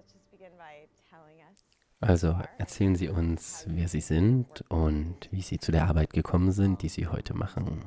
Also erzählen Sie uns, wer Sie sind und wie Sie zu der Arbeit gekommen sind, die Sie heute machen.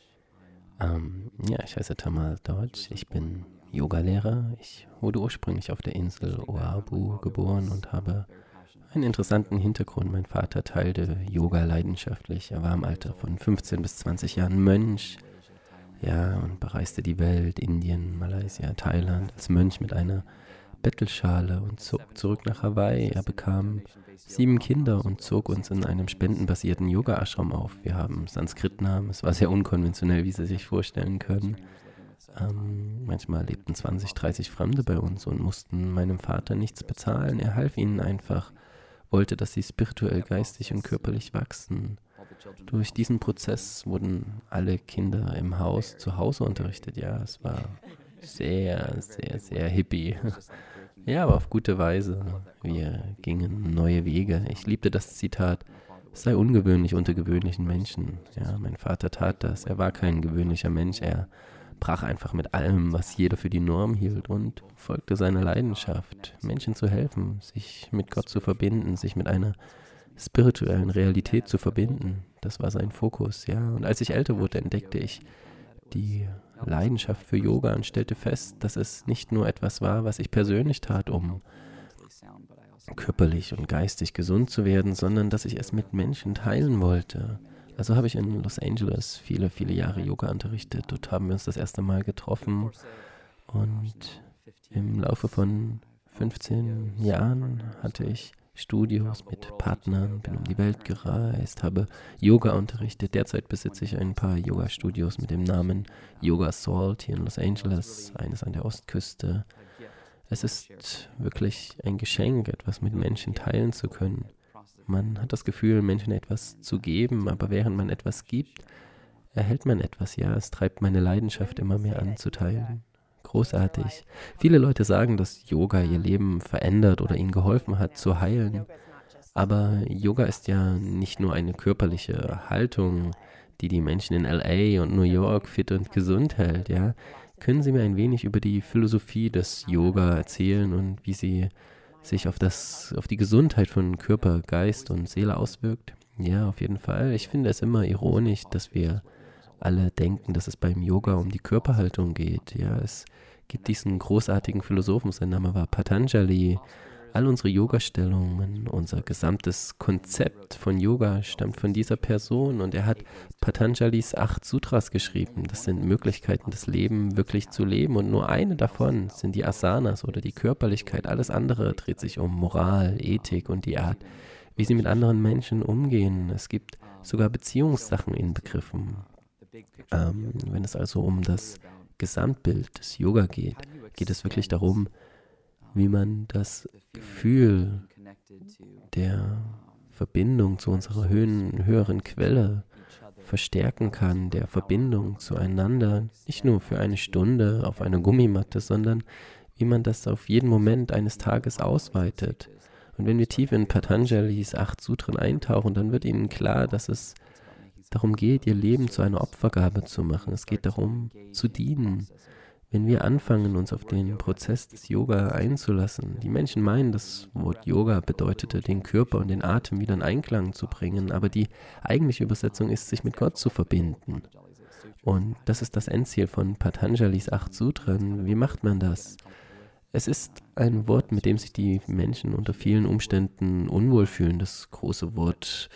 Ja, ich heiße Tamal Dodge, ich bin Yogalehrer. Ich wurde ursprünglich auf der Insel Oahu geboren und habe einen interessanten Hintergrund. Mein Vater teilte Yoga leidenschaftlich. Er war im Alter von 15 bis 20 Jahren Mönch, ja, und bereiste die Welt, Indien, Malaysia, Thailand, als Mönch mit einer Bettelschale und zog zurück nach Hawaii. Er bekam 7 Kinder und zog uns in einem spendenbasierten Yoga-Ashram auf. Wir haben Sanskrit-Namen. Es war sehr unkonventionell, wie Sie sich vorstellen können. Manchmal lebten 20, 30 Fremde bei uns und mussten meinem Vater nichts bezahlen. Er half ihnen einfach, wollte, dass sie spirituell, geistig und körperlich wachsen. Durch diesen Prozess wurden alle Kinder im Haus zu Hause unterrichtet. Ja, es war sehr, sehr, sehr hippie. Ja, aber auf gute Weise. Wir gingen neue Wege. Ich liebte das Zitat: Es sei ungewöhnlich unter gewöhnlichen Menschen. Ja, mein Vater tat das. Er war kein gewöhnlicher Mensch. Er brach einfach mit allem, was jeder für die Norm hielt, und folgte seiner Leidenschaft, Menschen zu helfen, sich mit Gott zu verbinden, sich mit einer spirituellen Realität zu verbinden. Das war sein Fokus, ja. Und als ich älter wurde, entdeckte ich die Leidenschaft für Yoga und stellte fest, dass es nicht nur etwas war, was ich persönlich tat, um körperlich und geistig gesund zu werden, sondern dass ich es mit Menschen teilen wollte. Also habe ich in Los Angeles viele, viele Jahre Yoga unterrichtet. Dort haben wir uns das erste Mal getroffen und im Laufe von 15 Jahren hatte ich Studios mit Partnern, bin um die Welt gereist, habe Yoga unterrichtet. Derzeit besitze ich ein paar Yoga-Studios mit dem Namen Yoga Salt hier in Los Angeles, eines an der Ostküste. Es ist wirklich ein Geschenk, etwas mit Menschen teilen zu können. Man hat das Gefühl, Menschen etwas zu geben, aber während man etwas gibt, erhält man etwas. Ja, es treibt meine Leidenschaft immer mehr an, zu teilen. Großartig. Viele Leute sagen, dass Yoga ihr Leben verändert oder ihnen geholfen hat, zu heilen. Aber Yoga ist ja nicht nur eine körperliche Haltung, die die Menschen in LA und New York fit und gesund hält, ja. Können Sie mir ein wenig über die Philosophie des Yoga erzählen und wie sie sich auf die Gesundheit von Körper, Geist und Seele auswirkt? Ja, auf jeden Fall. Ich finde es immer ironisch, dass wir alle denken, dass es beim Yoga um die Körperhaltung geht. Ja, es gibt diesen großartigen Philosophen, sein Name war Patanjali. All unsere Yoga-Stellungen, unser gesamtes Konzept von Yoga stammt von dieser Person, und er hat Patanjalis 8 Sutras geschrieben. Das sind Möglichkeiten, das Leben wirklich zu leben, und nur eine davon sind die Asanas oder die Körperlichkeit. Alles andere dreht sich um Moral, Ethik und die Art, wie sie mit anderen Menschen umgehen. Es gibt sogar Beziehungssachen inbegriffen. Wenn es also um das Gesamtbild des Yoga geht, geht es wirklich darum, wie man das Gefühl der Verbindung zu unserer höheren Quelle verstärken kann, der Verbindung zueinander, nicht nur für eine Stunde auf einer Gummimatte, sondern wie man das auf jeden Moment eines Tages ausweitet. Und wenn wir tief in Patanjalis 8 Sutren eintauchen, dann wird ihnen klar, dass es darum geht, ihr Leben zu einer Opfergabe zu machen. Es geht darum, zu dienen. Wenn wir anfangen, uns auf den Prozess des Yoga einzulassen, die Menschen meinen, das Wort Yoga bedeutete, den Körper und den Atem wieder in Einklang zu bringen, aber die eigentliche Übersetzung ist, sich mit Gott zu verbinden. Und das ist das Endziel von Patanjalis 8 Sutren. Wie macht man das? Es ist ein Wort, mit dem sich die Menschen unter vielen Umständen unwohl fühlen, das große Wort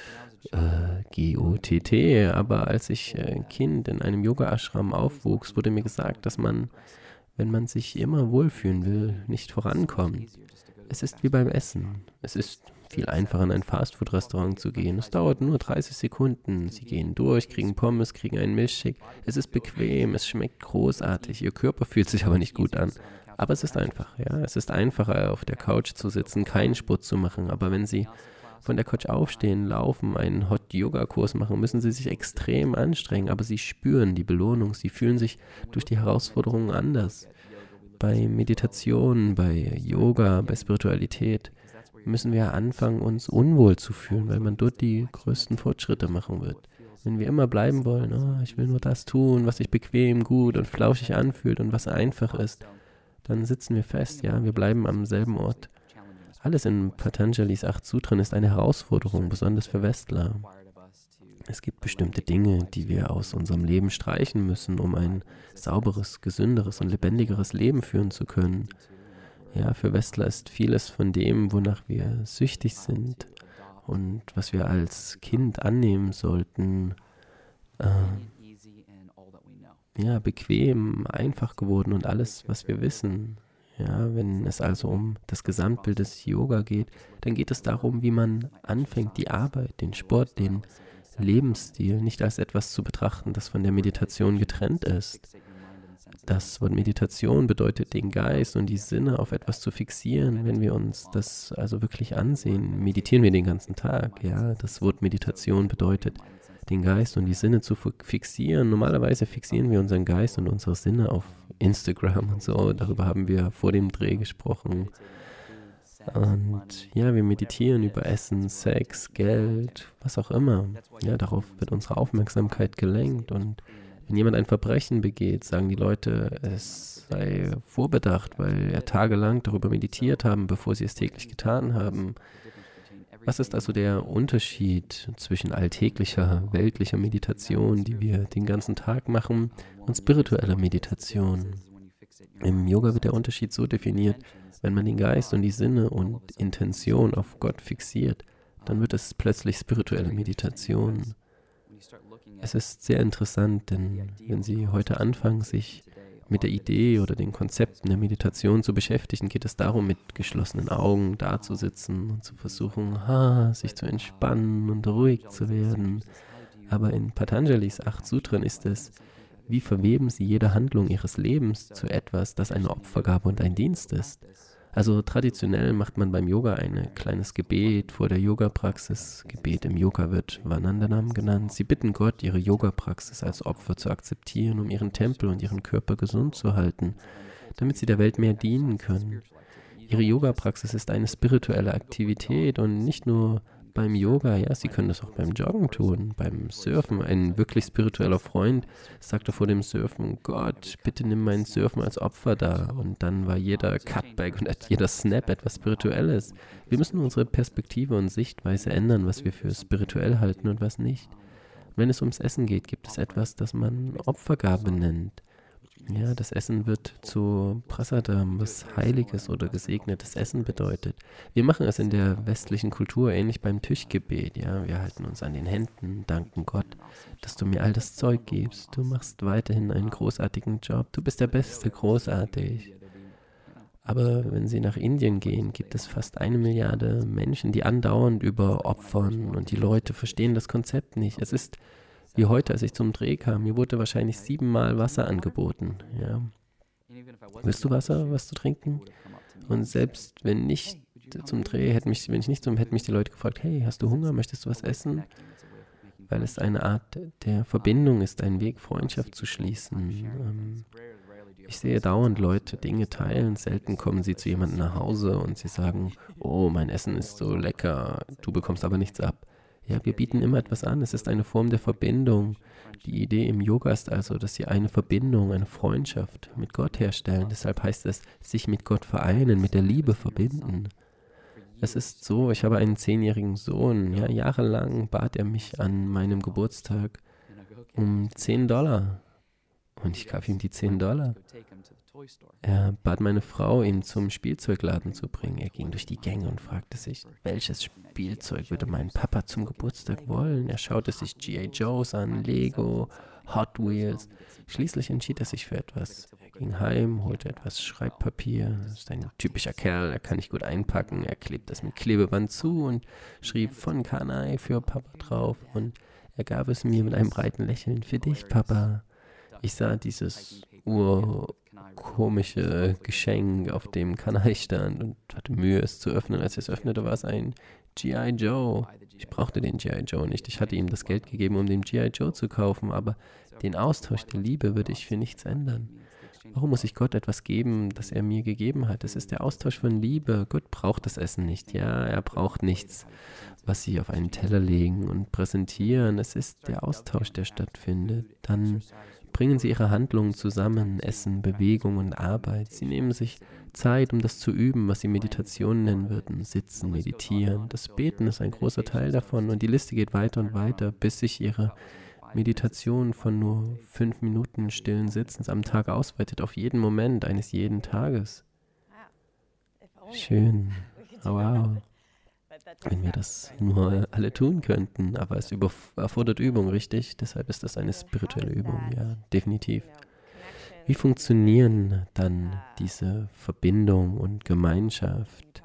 G-O-T-T, aber als ich Kind in einem Yoga-Ashram aufwuchs, wurde mir gesagt, dass man, wenn man sich immer wohlfühlen will, nicht vorankommt. Es ist wie beim Essen. Es ist viel einfacher, in ein Fastfood-Restaurant zu gehen. Es dauert nur 30 Sekunden. Sie gehen durch, kriegen Pommes, kriegen einen Milchshake. Es ist bequem, es schmeckt großartig. Ihr Körper fühlt sich aber nicht gut an. Aber es ist einfach, ja. Es ist einfacher, auf der Couch zu sitzen, keinen Sport zu machen. Aber wenn Sie von der Couch aufstehen, laufen, einen Hot-Yoga-Kurs machen, müssen sie sich extrem anstrengen, aber sie spüren die Belohnung, sie fühlen sich durch die Herausforderungen anders. Bei Meditation, bei Yoga, bei Spiritualität müssen wir anfangen, uns unwohl zu fühlen, weil man dort die größten Fortschritte machen wird. Wenn wir immer bleiben wollen, oh, ich will nur das tun, was sich bequem, gut und flauschig anfühlt und was einfach ist, dann sitzen wir fest, ja, wir bleiben am selben Ort. Alles in Patanjalis 8 Sutren ist eine Herausforderung, besonders für Westler. Es gibt bestimmte Dinge, die wir aus unserem Leben streichen müssen, um ein sauberes, gesünderes und lebendigeres Leben führen zu können. Ja, für Westler ist vieles von dem, wonach wir süchtig sind und was wir als Kind annehmen sollten, ja, bequem, einfach geworden und alles, was wir wissen. Ja, wenn es also um das Gesamtbild des Yoga geht, dann geht es darum, wie man anfängt, die Arbeit, den Sport, den Lebensstil nicht als etwas zu betrachten, das von der Meditation getrennt ist. Das Wort Meditation bedeutet, den Geist und die Sinne auf etwas zu fixieren. Wenn wir uns das also wirklich ansehen, meditieren wir den ganzen Tag. Ja, das Wort Meditation bedeutet, den Geist und die Sinne zu fixieren. Normalerweise fixieren wir unseren Geist und unsere Sinne auf Instagram und so. Darüber haben wir vor dem Dreh gesprochen. Und ja, wir meditieren über Essen, Sex, Geld, was auch immer. Ja, darauf wird unsere Aufmerksamkeit gelenkt. Und wenn jemand ein Verbrechen begeht, sagen die Leute, es sei vorbedacht, weil er tagelang darüber meditiert haben, bevor sie es täglich getan haben. Was ist also der Unterschied zwischen alltäglicher, weltlicher Meditation, die wir den ganzen Tag machen, und spiritueller Meditation? Im Yoga wird der Unterschied so definiert, wenn man den Geist und die Sinne und Intention auf Gott fixiert, dann wird es plötzlich spirituelle Meditation. Es ist sehr interessant, denn wenn Sie heute anfangen, sich mit der Idee oder den Konzepten der Meditation zu beschäftigen, geht es darum, mit geschlossenen Augen dazusitzen und zu versuchen, sich zu entspannen und ruhig zu werden. Aber in Patanjalis 8 Sutren ist es, wie verweben Sie jede Handlung Ihres Lebens zu etwas, das eine Opfergabe und ein Dienst ist. Also traditionell macht man beim Yoga ein kleines Gebet vor der Yoga-Praxis. Gebet im Yoga wird Vanandanam genannt. Sie bitten Gott, ihre Yoga-Praxis als Opfer zu akzeptieren, um ihren Tempel und ihren Körper gesund zu halten, damit sie der Welt mehr dienen können. Ihre Yoga-Praxis ist eine spirituelle Aktivität und nicht nur beim Yoga, ja, Sie können das auch beim Joggen tun, beim Surfen. Ein wirklich spiritueller Freund sagte vor dem Surfen, Gott, bitte nimm mein Surfen als Opfer dar. Und dann war jeder Cutback und jeder Snap etwas Spirituelles. Wir müssen unsere Perspektive und Sichtweise ändern, was wir für spirituell halten und was nicht. Wenn es ums Essen geht, gibt es etwas, das man Opfergabe nennt. Ja, das Essen wird zu Prasadam, was heiliges oder gesegnetes Essen bedeutet. Wir machen es in der westlichen Kultur ähnlich beim Tischgebet. Ja, wir halten uns an den Händen, danken Gott, dass du mir all das Zeug gibst. Du machst weiterhin einen großartigen Job. Du bist der Beste, großartig. Aber wenn Sie nach Indien gehen, gibt es fast 1 Milliarde Menschen, die andauernd über Opfern und die Leute verstehen das Konzept nicht. Es ist wie heute, als ich zum Dreh kam, mir wurde wahrscheinlich 7-mal Wasser angeboten. Ja. Willst du Wasser, was zu trinken? Und selbst wenn nicht zum Dreh, hätten mich die Leute gefragt, hey, hast du Hunger, möchtest du was essen? Weil es eine Art der Verbindung ist, einen Weg, Freundschaft zu schließen. Ich sehe dauernd Leute Dinge teilen, selten kommen sie zu jemandem nach Hause und sie sagen, oh, mein Essen ist so lecker, du bekommst aber nichts ab. Ja, wir bieten immer etwas an. Es ist eine Form der Verbindung. Die Idee im Yoga ist also, dass sie eine Verbindung, eine Freundschaft mit Gott herstellen. Deshalb heißt es, sich mit Gott vereinen, mit der Liebe verbinden. Es ist so, ich habe einen 10-jährigen Sohn. Ja, jahrelang bat er mich an meinem Geburtstag um $10. Und ich gab ihm die $10. Er bat meine Frau, ihn zum Spielzeugladen zu bringen. Er ging durch die Gänge und fragte sich, welches Spielzeug würde mein Papa zum Geburtstag wollen? Er schaute sich G.I. Joes an, Lego, Hot Wheels. Schließlich entschied er sich für etwas. Er ging heim, holte etwas Schreibpapier. Das ist ein typischer Kerl, er kann nicht gut einpacken. Er klebt das mit Klebeband zu und schrieb von Kanai für Papa drauf. Und er gab es mir mit einem breiten Lächeln. Für dich, Papa. Ich sah dieses urkomische Geschenk auf dem Kanai stand und hatte Mühe, es zu öffnen. Als ich es öffnete, war es ein G.I. Joe. Ich brauchte den G.I. Joe nicht. Ich hatte ihm das Geld gegeben, um den G.I. Joe zu kaufen, aber den Austausch der Liebe würde ich für nichts ändern. Warum muss ich Gott etwas geben, das er mir gegeben hat? Es ist der Austausch von Liebe. Gott braucht das Essen nicht. Ja, er braucht nichts, was sie auf einen Teller legen und präsentieren. Es ist der Austausch, der stattfindet. Dann bringen sie ihre Handlungen zusammen, Essen, Bewegung und Arbeit. Sie nehmen sich Zeit, um das zu üben, was sie Meditation nennen würden. Sitzen, meditieren. Das Beten ist ein großer Teil davon und die Liste geht weiter und weiter, bis sich ihre Meditation von nur 5 Minuten stillen Sitzens am Tag ausweitet auf jeden Moment eines jeden Tages. Schön. Oh, wow. Wenn wir das nur alle tun könnten, aber es erfordert Übung, richtig? Deshalb ist das eine spirituelle Übung, ja, definitiv. Wie funktionieren dann diese Verbindung und Gemeinschaft?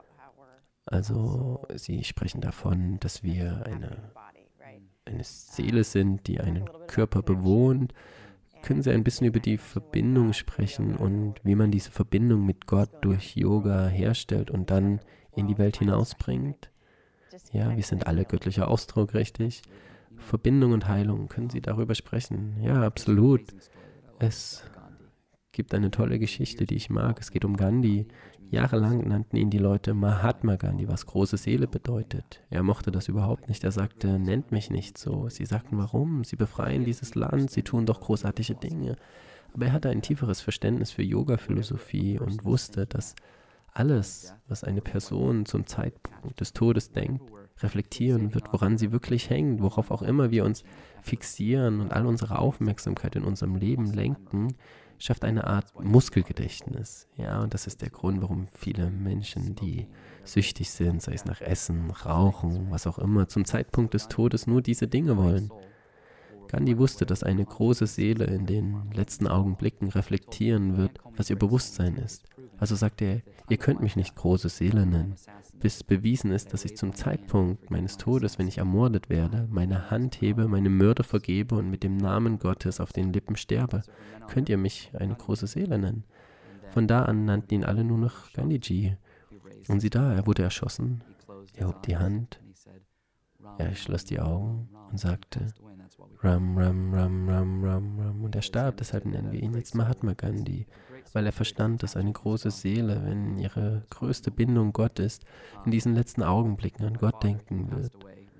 Also, Sie sprechen davon, dass wir eine Seele sind, die einen Körper bewohnt. Können Sie ein bisschen über die Verbindung sprechen und wie man diese Verbindung mit Gott durch Yoga herstellt und dann in die Welt hinausbringt? Ja, wir sind alle göttlicher Ausdruck, richtig? Verbindung und Heilung, können Sie darüber sprechen? Ja, absolut. Es gibt eine tolle Geschichte, die ich mag. Es geht um Gandhi. Jahrelang nannten ihn die Leute Mahatma Gandhi, was große Seele bedeutet. Er mochte das überhaupt nicht. Er sagte, nennt mich nicht so. Sie sagten, warum? Sie befreien dieses Land, sie tun doch großartige Dinge. Aber er hatte ein tieferes Verständnis für Yoga-Philosophie und wusste, dass alles, was eine Person zum Zeitpunkt des Todes denkt, reflektieren wird, woran sie wirklich hängt, worauf auch immer wir uns fixieren und all unsere Aufmerksamkeit in unserem Leben lenken, schafft eine Art Muskelgedächtnis. Ja, und das ist der Grund, warum viele Menschen, die süchtig sind, sei es nach Essen, Rauchen, was auch immer, zum Zeitpunkt des Todes nur diese Dinge wollen. Gandhi wusste, dass eine große Seele in den letzten Augenblicken reflektieren wird, was ihr Bewusstsein ist. Also sagte er, ihr könnt mich nicht große Seele nennen, bis bewiesen ist, dass ich zum Zeitpunkt meines Todes, wenn ich ermordet werde, meine Hand hebe, meine Mörder vergebe und mit dem Namen Gottes auf den Lippen sterbe. Könnt ihr mich eine große Seele nennen? Von da an nannten ihn alle nur noch Gandhiji. Und sieh da, er wurde erschossen, er hob die Hand, er schloss die Augen und sagte, Ram, Ram, Ram, Ram, Ram, Ram. Und er starb, deshalb nennen wir ihn jetzt Mahatma Gandhi, weil er verstand, dass eine große Seele, wenn ihre größte Bindung Gott ist, in diesen letzten Augenblicken an Gott denken wird.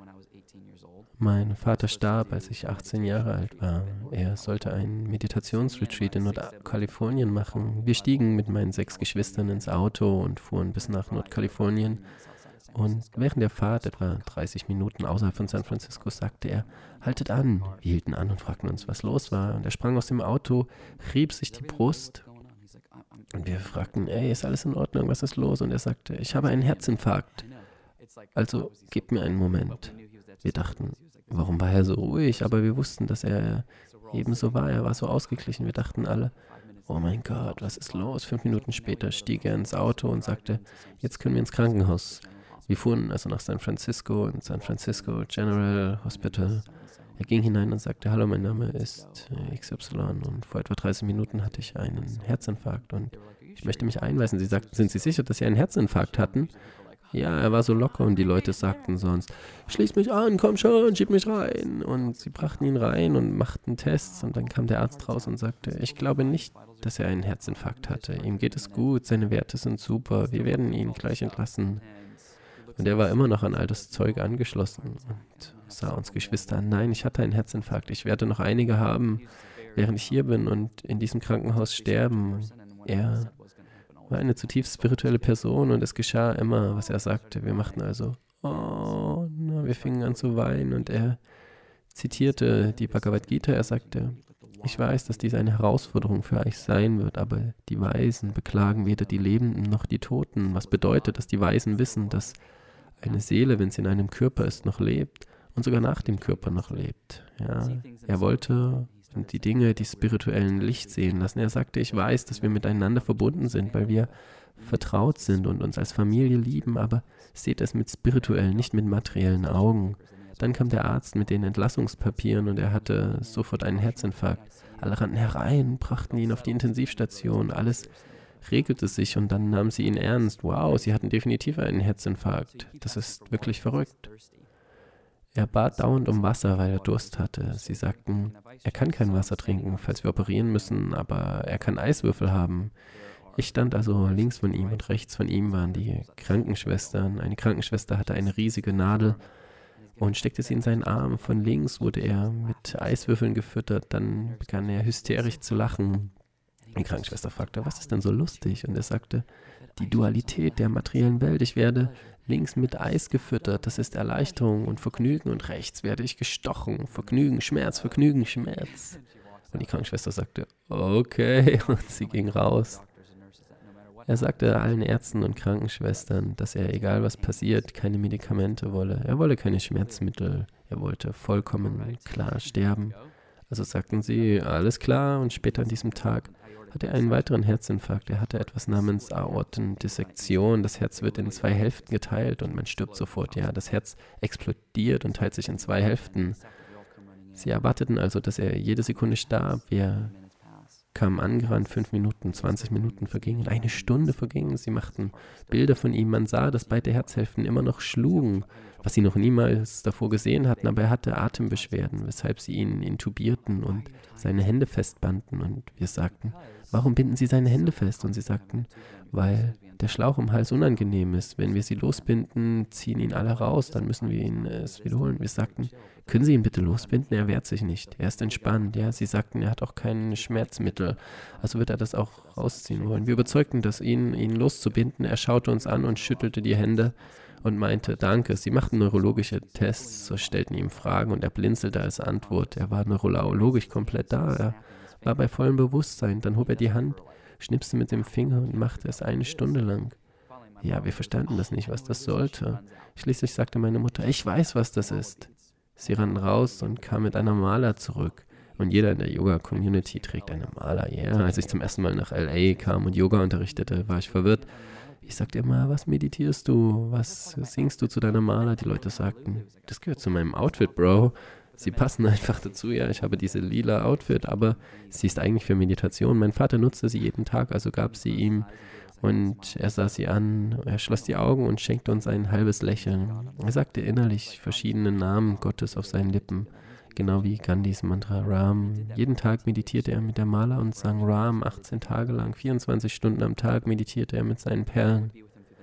Mein Vater starb, als ich 18 Jahre alt war. Er sollte einen Meditationsretreat in Nordkalifornien machen. Wir stiegen mit meinen 6 Geschwistern ins Auto und fuhren bis nach Nordkalifornien. Und während der Fahrt, etwa 30 Minuten außerhalb von San Francisco, sagte er, haltet an. Wir hielten an und fragten uns, was los war. Und er sprang aus dem Auto, rieb sich die Brust. Und wir fragten, ey, ist alles in Ordnung, was ist los? Und er sagte, ich habe einen Herzinfarkt. Also, gib mir einen Moment. Wir dachten, warum war er so ruhig? Aber wir wussten, dass er ebenso war. Er war so ausgeglichen. Wir dachten alle, oh mein Gott, was ist los? 5 Minuten später stieg er ins Auto und sagte, jetzt können wir ins Krankenhaus. Wir fuhren also nach San Francisco, in San Francisco General Hospital. Er ging hinein und sagte, hallo, mein Name ist XY und vor etwa 30 Minuten hatte ich einen Herzinfarkt und ich möchte mich einweisen. Sie sagten, sind Sie sicher, dass Sie einen Herzinfarkt hatten? Ja, er war so locker und die Leute sagten sonst, schließ mich an, komm schon, schieb mich rein. Und sie brachten ihn rein und machten Tests und dann kam der Arzt raus und sagte, ich glaube nicht, dass er einen Herzinfarkt hatte. Ihm geht es gut, seine Werte sind super, wir werden ihn gleich entlassen. Und er war immer noch an all das Zeug angeschlossen und sah uns Geschwister an. Nein, ich hatte einen Herzinfarkt. Ich werde noch einige haben, während ich hier bin und in diesem Krankenhaus sterben. Er war eine zutiefst spirituelle Person und es geschah immer, was er sagte. Wir machten also, oh, na, wir fingen an zu weinen und er zitierte die Bhagavad Gita. Er sagte, ich weiß, dass dies eine Herausforderung für euch sein wird, aber die Weisen beklagen weder die Lebenden noch die Toten. Was bedeutet, dass die Weisen wissen, dass eine Seele, wenn sie in einem Körper ist, noch lebt und sogar nach dem Körper noch lebt. Ja, er wollte die Dinge, die spirituellen Licht sehen lassen. Er sagte, ich weiß, dass wir miteinander verbunden sind, weil wir vertraut sind und uns als Familie lieben, aber seht es mit spirituellen, nicht mit materiellen Augen. Dann kam der Arzt mit den Entlassungspapieren und er hatte sofort einen Herzinfarkt. Alle rannten herein, brachten ihn auf die Intensivstation, alles regelte sich und dann nahmen sie ihn ernst. Wow, sie hatten definitiv einen Herzinfarkt. Das ist wirklich verrückt. Er bat dauernd um Wasser, weil er Durst hatte. Sie sagten, er kann kein Wasser trinken, falls wir operieren müssen, aber er kann Eiswürfel haben. Ich stand also links von ihm und rechts von ihm waren die Krankenschwestern. Eine Krankenschwester hatte eine riesige Nadel und steckte sie in seinen Arm. Von links wurde er mit Eiswürfeln gefüttert. Dann begann er hysterisch zu lachen. Die Krankenschwester fragte, was ist denn so lustig? Und er sagte, die Dualität der materiellen Welt. Ich werde links mit Eis gefüttert, das ist Erleichterung und Vergnügen. Und rechts werde ich gestochen. Vergnügen, Schmerz, Vergnügen, Schmerz. Und die Krankenschwester sagte, okay. Und sie ging raus. Er sagte allen Ärzten und Krankenschwestern, dass er, egal was passiert, keine Medikamente wolle. Er wolle keine Schmerzmittel. Er wollte vollkommen klar sterben. Also sagten sie, alles klar. Und später an diesem Tag hatte er einen weiteren Herzinfarkt. Er hatte etwas namens Aortendissektion. Das Herz wird in 2 Hälften geteilt und man stirbt sofort. Ja, das Herz explodiert und teilt sich in 2 Hälften. Sie erwarteten also, dass er jede Sekunde starb. Wir kamen angerannt, 5 Minuten, 20 Minuten vergingen, 1 Stunde vergingen. Sie machten Bilder von ihm. Man sah, dass beide Herzhälften immer noch schlugen, was sie noch niemals davor gesehen hatten. Aber er hatte Atembeschwerden, weshalb sie ihn intubierten und seine Hände festbanden. Und wir sagten, warum binden Sie seine Hände fest? Und sie sagten, weil der Schlauch im Hals unangenehm ist. Wenn wir sie losbinden, ziehen ihn alle raus, dann müssen wir ihn es wiederholen. Wir sagten, können Sie ihn bitte losbinden? Er wehrt sich nicht. Er ist entspannt. Ja, sie sagten, er hat auch kein Schmerzmittel. Also wird er das auch rausziehen wollen. Wir überzeugten ihn loszubinden. Er schaute uns an und schüttelte die Hände und meinte, danke. Sie machten neurologische Tests, so stellten ihm Fragen und er blinzelte als Antwort. Er war neurologisch komplett da. Er war bei vollem Bewusstsein. Dann hob er die Hand, schnipste mit dem Finger und machte es 1 Stunde lang. Ja, wir verstanden das nicht, was das sollte. Schließlich sagte meine Mutter, ich weiß, was das ist. Sie rannten raus und kamen mit einer Mala zurück. Und jeder in der Yoga-Community trägt eine Mala. Ja, als ich zum ersten Mal nach LA kam und Yoga unterrichtete, war ich verwirrt. Ich sagte immer, was meditierst du? Was singst du zu deiner Mala? Die Leute sagten, das gehört zu meinem Outfit, Bro. Sie passen einfach dazu, ja, ich habe diese lila Outfit, aber sie ist eigentlich für Meditation. Mein Vater nutzte sie jeden Tag, also gab sie ihm und er sah sie an, er schloss die Augen und schenkte uns ein halbes Lächeln. Er sagte innerlich verschiedene Namen Gottes auf seinen Lippen, genau wie Gandhis Mantra Ram. Jeden Tag meditierte er mit der Mala und sang Ram 18 Tage lang, 24 Stunden am Tag meditierte er mit seinen Perlen.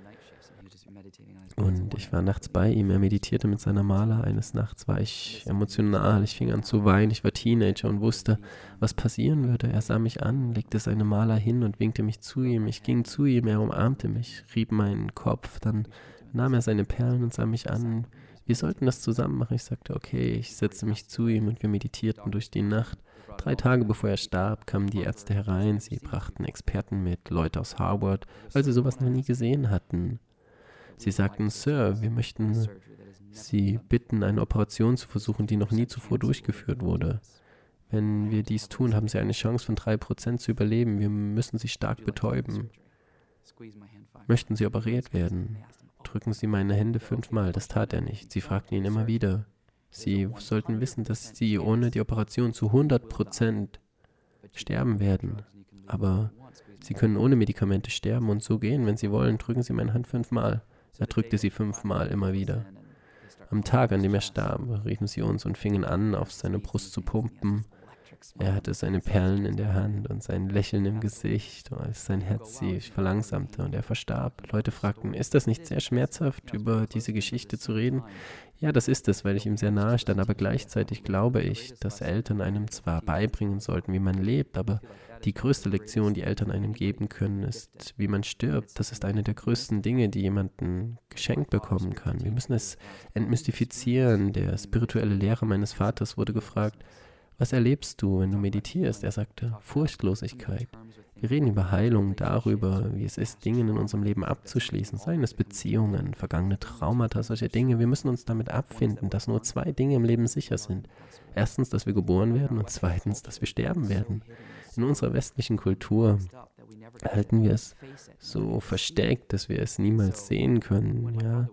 Und ich war nachts bei ihm, er meditierte mit seiner Mala. Eines Nachts war ich emotional, ich fing an zu weinen, ich war Teenager und wusste, was passieren würde. Er sah mich an, legte seine Mala hin und winkte mich zu ihm. Ich ging zu ihm, er umarmte mich, rieb meinen Kopf, dann nahm er seine Perlen und sah mich an. Wir sollten das zusammen machen. Ich sagte, okay, ich setzte mich zu ihm und wir meditierten durch die Nacht. 3 Tage bevor er starb, kamen die Ärzte herein, sie brachten Experten mit, Leute aus Harvard, weil sie sowas noch nie gesehen hatten. Sie sagten, Sir, wir möchten Sie bitten, eine Operation zu versuchen, die noch nie zuvor durchgeführt wurde. Wenn wir dies tun, haben Sie eine Chance von 3% zu überleben. Wir müssen Sie stark betäuben. Möchten Sie operiert werden? Drücken Sie meine Hände 5-mal. Das tat er nicht. Sie fragten ihn immer wieder. Sie sollten wissen, dass Sie ohne die Operation zu 100% sterben werden. Aber Sie können ohne Medikamente sterben und so gehen. Wenn Sie wollen, drücken Sie meine Hand 5-mal. Er drückte sie 5-mal immer wieder. Am Tag, an dem er starb, riefen sie uns und fingen an, auf seine Brust zu pumpen. Er hatte seine Perlen in der Hand und sein Lächeln im Gesicht, als sein Herz sich verlangsamte und er verstarb. Leute fragten, ist das nicht sehr schmerzhaft, über diese Geschichte zu reden? Ja, das ist es, weil ich ihm sehr nahe stand, aber gleichzeitig glaube ich, dass Eltern einem zwar beibringen sollten, wie man lebt, aber die größte Lektion, die Eltern einem geben können, ist, wie man stirbt. Das ist eine der größten Dinge, die jemanden geschenkt bekommen kann. Wir müssen es entmystifizieren. Der spirituelle Lehrer meines Vaters wurde gefragt, was erlebst du, wenn du meditierst? Er sagte, Furchtlosigkeit. Wir reden über Heilung, darüber, wie es ist, Dinge in unserem Leben abzuschließen, seien es Beziehungen, vergangene Traumata, solche Dinge. Wir müssen uns damit abfinden, dass nur 2 Dinge im Leben sicher sind. Erstens, dass wir geboren werden und zweitens, dass wir sterben werden. In unserer westlichen Kultur halten wir es so versteckt, dass wir es niemals sehen können. Ja?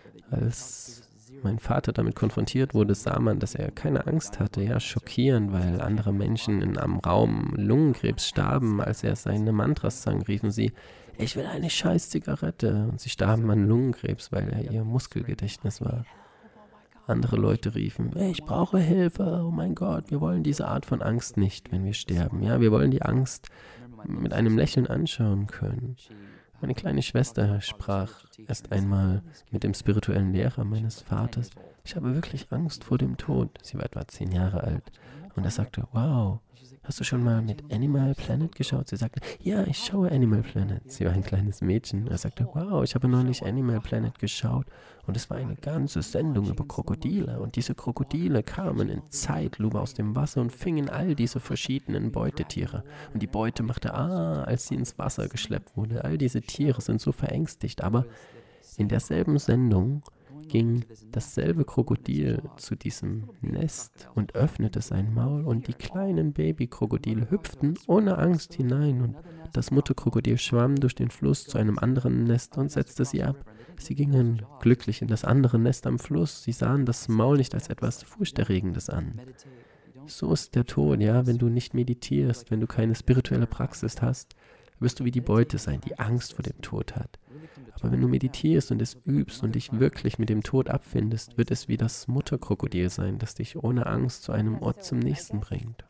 Als mein Vater damit konfrontiert wurde, sah man, dass er keine Angst hatte. Ja, schockierend, weil andere Menschen in einem Raum Lungenkrebs starben. Als er seine Mantras sang, riefen sie, ich will eine scheiß Zigarette. Und sie starben an Lungenkrebs, weil er ihr Muskelgedächtnis war. Andere Leute riefen, hey, ich brauche Hilfe, oh mein Gott, wir wollen diese Art von Angst nicht, wenn wir sterben. Ja, wir wollen die Angst mit einem Lächeln anschauen können. Meine kleine Schwester sprach erst einmal mit dem spirituellen Lehrer meines Vaters. Ich habe wirklich Angst vor dem Tod. Sie war etwa 10 Jahre alt. Und er sagte, wow, hast du schon mal mit Animal Planet geschaut? Sie sagte, ja, ich schaue Animal Planet. Sie war ein kleines Mädchen. Er sagte, wow, ich habe neulich Animal Planet geschaut. Und es war eine ganze Sendung über Krokodile. Und diese Krokodile kamen in Zeitlupe aus dem Wasser und fingen all diese verschiedenen Beutetiere. Und die Beute machte, als sie ins Wasser geschleppt wurde. All diese Tiere sind so verängstigt. Aber in derselben Sendung ging dasselbe Krokodil zu diesem Nest und öffnete sein Maul und die kleinen Babykrokodile hüpften ohne Angst hinein und das Mutterkrokodil schwamm durch den Fluss zu einem anderen Nest und setzte sie ab. Sie gingen glücklich in das andere Nest am Fluss. Sie sahen das Maul nicht als etwas Furchterregendes an. So ist der Tod, ja, wenn du nicht meditierst, wenn du keine spirituelle Praxis hast, wirst du wie die Beute sein, die Angst vor dem Tod hat. Aber wenn du meditierst und es übst und dich wirklich mit dem Tod abfindest, wird es wie das Mutterkrokodil sein, das dich ohne Angst zu einem Ort zum nächsten bringt.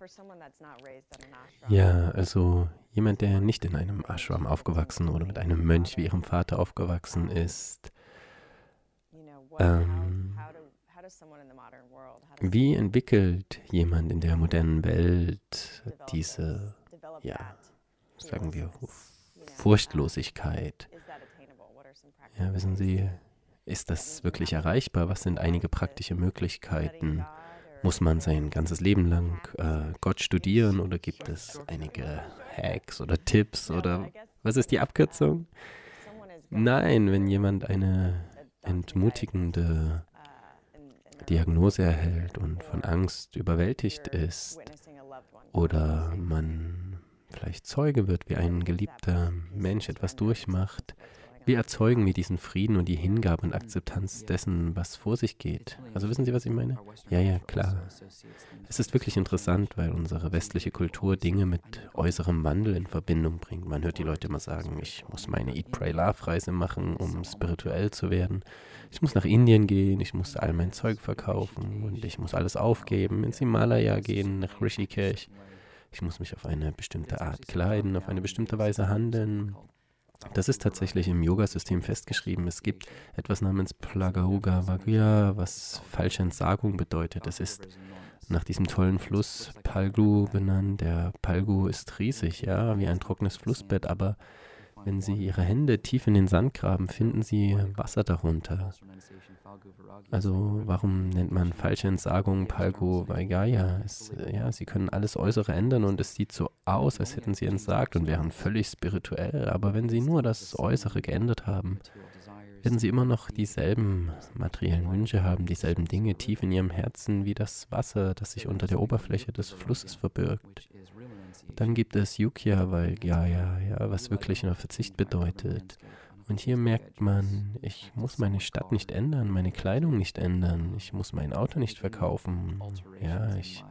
Ja, also jemand, der nicht in einem Ashram aufgewachsen oder mit einem Mönch wie ihrem Vater aufgewachsen ist, wie entwickelt jemand in der modernen Welt diese, ja, sagen wir, Furchtlosigkeit? Ja, wissen Sie, ist das wirklich erreichbar? Was sind einige praktische Möglichkeiten? Muss man sein ganzes Leben lang Gott studieren oder gibt es einige Hacks oder Tipps oder was ist die Abkürzung? Nein, wenn jemand eine entmutigende Diagnose erhält und von Angst überwältigt ist oder man vielleicht Zeuge wird, wie ein geliebter Mensch etwas durchmacht, wie erzeugen wir diesen Frieden und die Hingabe und Akzeptanz dessen, was vor sich geht? Also wissen Sie, was ich meine? Ja, klar. Es ist wirklich interessant, weil unsere westliche Kultur Dinge mit äußerem Wandel in Verbindung bringt. Man hört die Leute immer sagen, ich muss meine Eat, Pray, Love-Reise machen, um spirituell zu werden. Ich muss nach Indien gehen, ich muss all mein Zeug verkaufen und ich muss alles aufgeben, ins Himalaya gehen, nach Rishikesh. Ich muss mich auf eine bestimmte Art kleiden, auf eine bestimmte Weise handeln. Das ist tatsächlich im Yoga-System festgeschrieben. Es gibt etwas namens Plagahoga Vagya, was falsche Entsagung bedeutet. Es ist nach diesem tollen Fluss Palgu benannt. Der Palgu ist riesig, ja, wie ein trockenes Flussbett, aber wenn Sie Ihre Hände tief in den Sand graben, finden Sie Wasser darunter. Also warum nennt man falsche Entsagung Palgu Vaigaya? Sie können alles Äußere ändern und es sieht so aus, als hätten Sie entsagt und wären völlig spirituell. Aber wenn Sie nur das Äußere geändert haben, werden Sie immer noch dieselben materiellen Wünsche haben, dieselben Dinge tief in Ihrem Herzen wie das Wasser, das sich unter der Oberfläche des Flusses verbirgt. Dann gibt es Yukya Vaigaya, was wirklich nur Verzicht bedeutet. Und hier merkt man, ich muss meine Stadt nicht ändern, meine Kleidung nicht ändern, ich muss mein Auto nicht verkaufen, ja, ich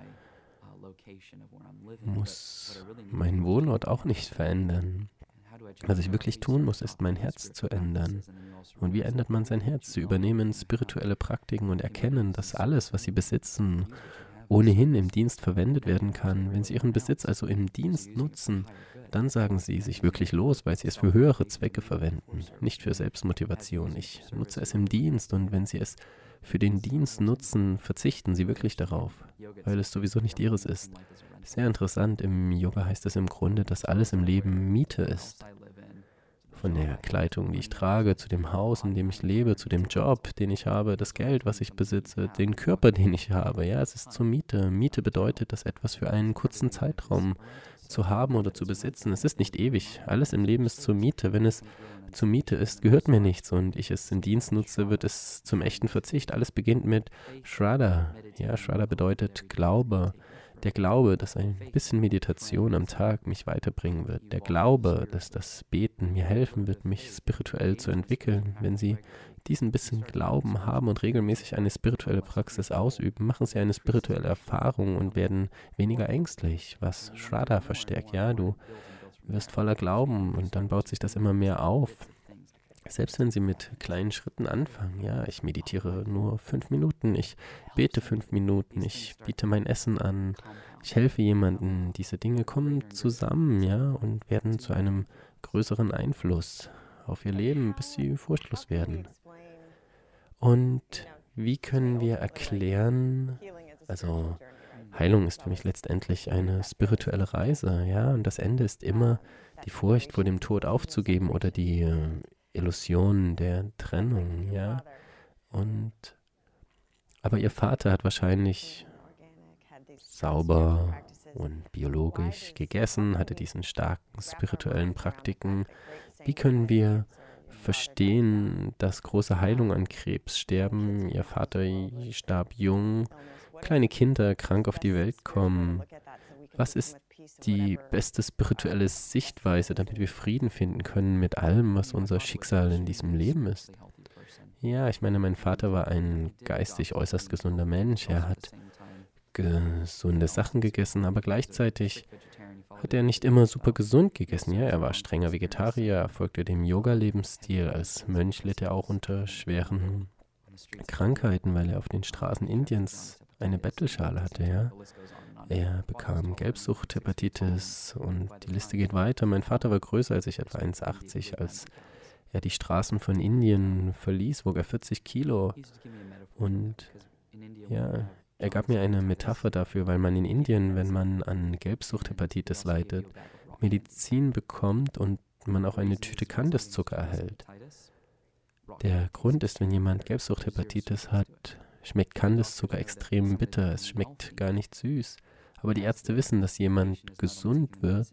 muss meinen Wohnort auch nicht verändern. Was ich wirklich tun muss, ist mein Herz zu ändern. Und wie ändert man sein Herz? Sie übernehmen spirituelle Praktiken und erkennen, dass alles, was sie besitzen, ohnehin im Dienst verwendet werden kann. Wenn sie ihren Besitz also im Dienst nutzen, dann sagen sie sich wirklich los, weil sie es für höhere Zwecke verwenden, nicht für Selbstmotivation. Ich nutze es im Dienst und wenn sie es für den Dienst nutzen, verzichten sie wirklich darauf, weil es sowieso nicht ihres ist. Sehr interessant, im Yoga heißt es im Grunde, dass alles im Leben Miete ist. Von der Kleidung, die ich trage, zu dem Haus, in dem ich lebe, zu dem Job, den ich habe, das Geld, was ich besitze, den Körper, den ich habe. Ja, es ist zur Miete. Miete bedeutet, dass etwas für einen kurzen Zeitraum zu haben oder zu besitzen. Es ist nicht ewig. Alles im Leben ist zur Miete. Wenn es zur Miete ist, gehört mir nichts und ich es in Dienst nutze, wird es zum echten Verzicht. Alles beginnt mit Shraddha. Ja, Shraddha bedeutet Glaube. Der Glaube, dass ein bisschen Meditation am Tag mich weiterbringen wird. Der Glaube, dass das Beten mir helfen wird, mich spirituell zu entwickeln. Wenn Sie diesen bisschen Glauben haben und regelmäßig eine spirituelle Praxis ausüben, machen Sie eine spirituelle Erfahrung und werden weniger ängstlich, was Shraddha verstärkt. Ja, du wirst voller Glauben und dann baut sich das immer mehr auf. Selbst wenn Sie mit kleinen Schritten anfangen, ja, ich meditiere nur 5 Minuten, ich bete 5 Minuten, ich biete mein Essen an, ich helfe jemandem, diese Dinge kommen zusammen, ja, und werden zu einem größeren Einfluss auf ihr Leben, bis sie furchtlos werden. Und wie können wir erklären, also Heilung ist für mich letztendlich eine spirituelle Reise, ja, und das Ende ist immer die Furcht vor dem Tod aufzugeben oder die Illusion der Trennung, ja. Und aber ihr Vater hat wahrscheinlich sauber und biologisch gegessen, hatte diesen starken spirituellen Praktiken. Wie können wir verstehen, dass große Heilung an Krebs sterben? Ihr Vater starb jung, kleine Kinder krank auf die Welt kommen. Was ist die beste spirituelle Sichtweise, damit wir Frieden finden können mit allem, was unser Schicksal in diesem Leben ist? Ja, ich meine, mein Vater war ein geistig äußerst gesunder Mensch. Er hat gesunde Sachen gegessen, aber gleichzeitig hat er nicht immer super gesund gegessen. Ja, er war strenger Vegetarier, er folgte dem Yoga-Lebensstil. Als Mönch litt er auch unter schweren Krankheiten, weil er auf den Straßen Indiens eine Bettelschale hatte, ja. Er bekam Gelbsucht, Hepatitis und die Liste geht weiter. Mein Vater war größer als ich, etwa 1,80. Als er die Straßen von Indien verließ, wog er 40 Kilo. Und ja, er gab mir eine Metapher dafür, weil man in Indien, wenn man an Gelbsucht, Hepatitis leidet, Medizin bekommt und man auch eine Tüte Kandiszucker erhält. Der Grund ist, wenn jemand Gelbsucht, Hepatitis hat, schmeckt Kandiszucker extrem bitter, es schmeckt gar nicht süß. Aber die Ärzte wissen, dass jemand gesund wird,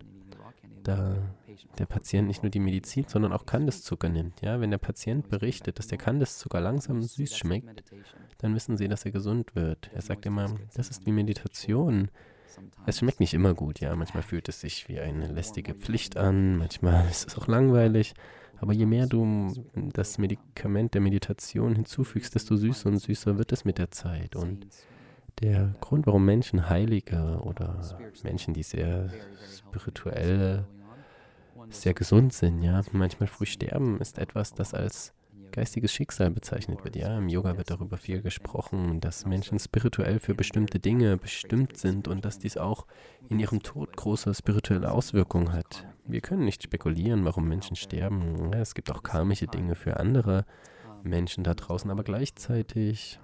da der Patient nicht nur die Medizin, sondern auch Kandiszucker nimmt. Ja? Wenn der Patient berichtet, dass der Kandiszucker langsam süß schmeckt, dann wissen sie, dass er gesund wird. Er sagt immer, das ist wie Meditation. Es schmeckt nicht immer gut, ja. Manchmal fühlt es sich wie eine lästige Pflicht an, manchmal ist es auch langweilig. Aber je mehr du das Medikament der Meditation hinzufügst, desto süßer und süßer wird es mit der Zeit. Und der Grund, warum Menschen Heilige oder Menschen, die sehr spirituell, sehr gesund sind, ja, manchmal früh sterben, ist etwas, das als geistiges Schicksal bezeichnet wird. Ja, im Yoga wird darüber viel gesprochen, dass Menschen spirituell für bestimmte Dinge bestimmt sind und dass dies auch in ihrem Tod große spirituelle Auswirkungen hat. Wir können nicht spekulieren, warum Menschen sterben. Ja, es gibt auch karmische Dinge für andere Menschen da draußen, aber gleichzeitig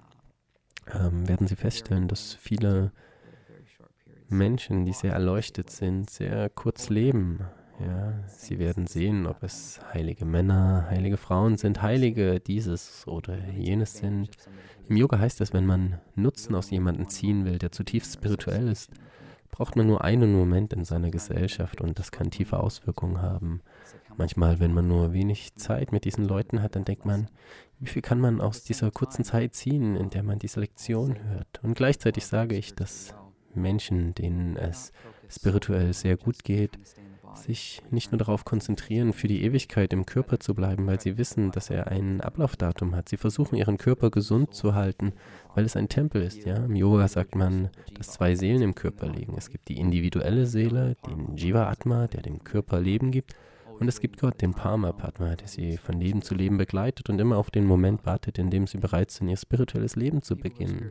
werden Sie feststellen, dass viele Menschen, die sehr erleuchtet sind, sehr kurz leben. Ja, Sie werden sehen, ob es heilige Männer, heilige Frauen sind, Heilige dieses oder jenes sind. Im Yoga heißt es, wenn man Nutzen aus jemandem ziehen will, der zutiefst spirituell ist, braucht man nur einen Moment in seiner Gesellschaft und das kann tiefe Auswirkungen haben. Manchmal, wenn man nur wenig Zeit mit diesen Leuten hat, dann denkt man, wie viel kann man aus dieser kurzen Zeit ziehen, in der man diese Lektion hört? Und gleichzeitig sage ich, dass Menschen, denen es spirituell sehr gut geht, sich nicht nur darauf konzentrieren, für die Ewigkeit im Körper zu bleiben, weil sie wissen, dass er ein Ablaufdatum hat. Sie versuchen, ihren Körper gesund zu halten, weil es ein Tempel ist. Ja? Im Yoga sagt man, dass 2 Seelen im Körper liegen. Es gibt die individuelle Seele, den Jiva-Atma, der dem Körper Leben gibt. Und es gibt Gott, den Paramatma, der sie von Leben zu Leben begleitet und immer auf den Moment wartet, in dem sie bereit sind, ihr spirituelles Leben zu beginnen.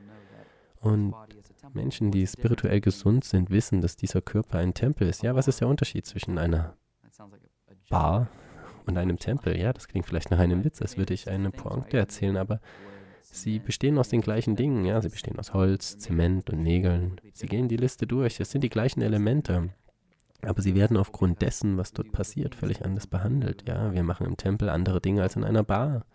Und Menschen, die spirituell gesund sind, wissen, dass dieser Körper ein Tempel ist. Ja, was ist der Unterschied zwischen einer Bar und einem Tempel? Ja, das klingt vielleicht nach einem Witz, als würde ich eine Pointe erzählen, aber sie bestehen aus den gleichen Dingen. Ja, sie bestehen aus Holz, Zement und Nägeln. Sie gehen die Liste durch. Es sind die gleichen Elemente. Aber sie werden aufgrund dessen, was dort passiert, völlig anders behandelt. Ja, wir machen im Tempel andere Dinge als in einer Bar.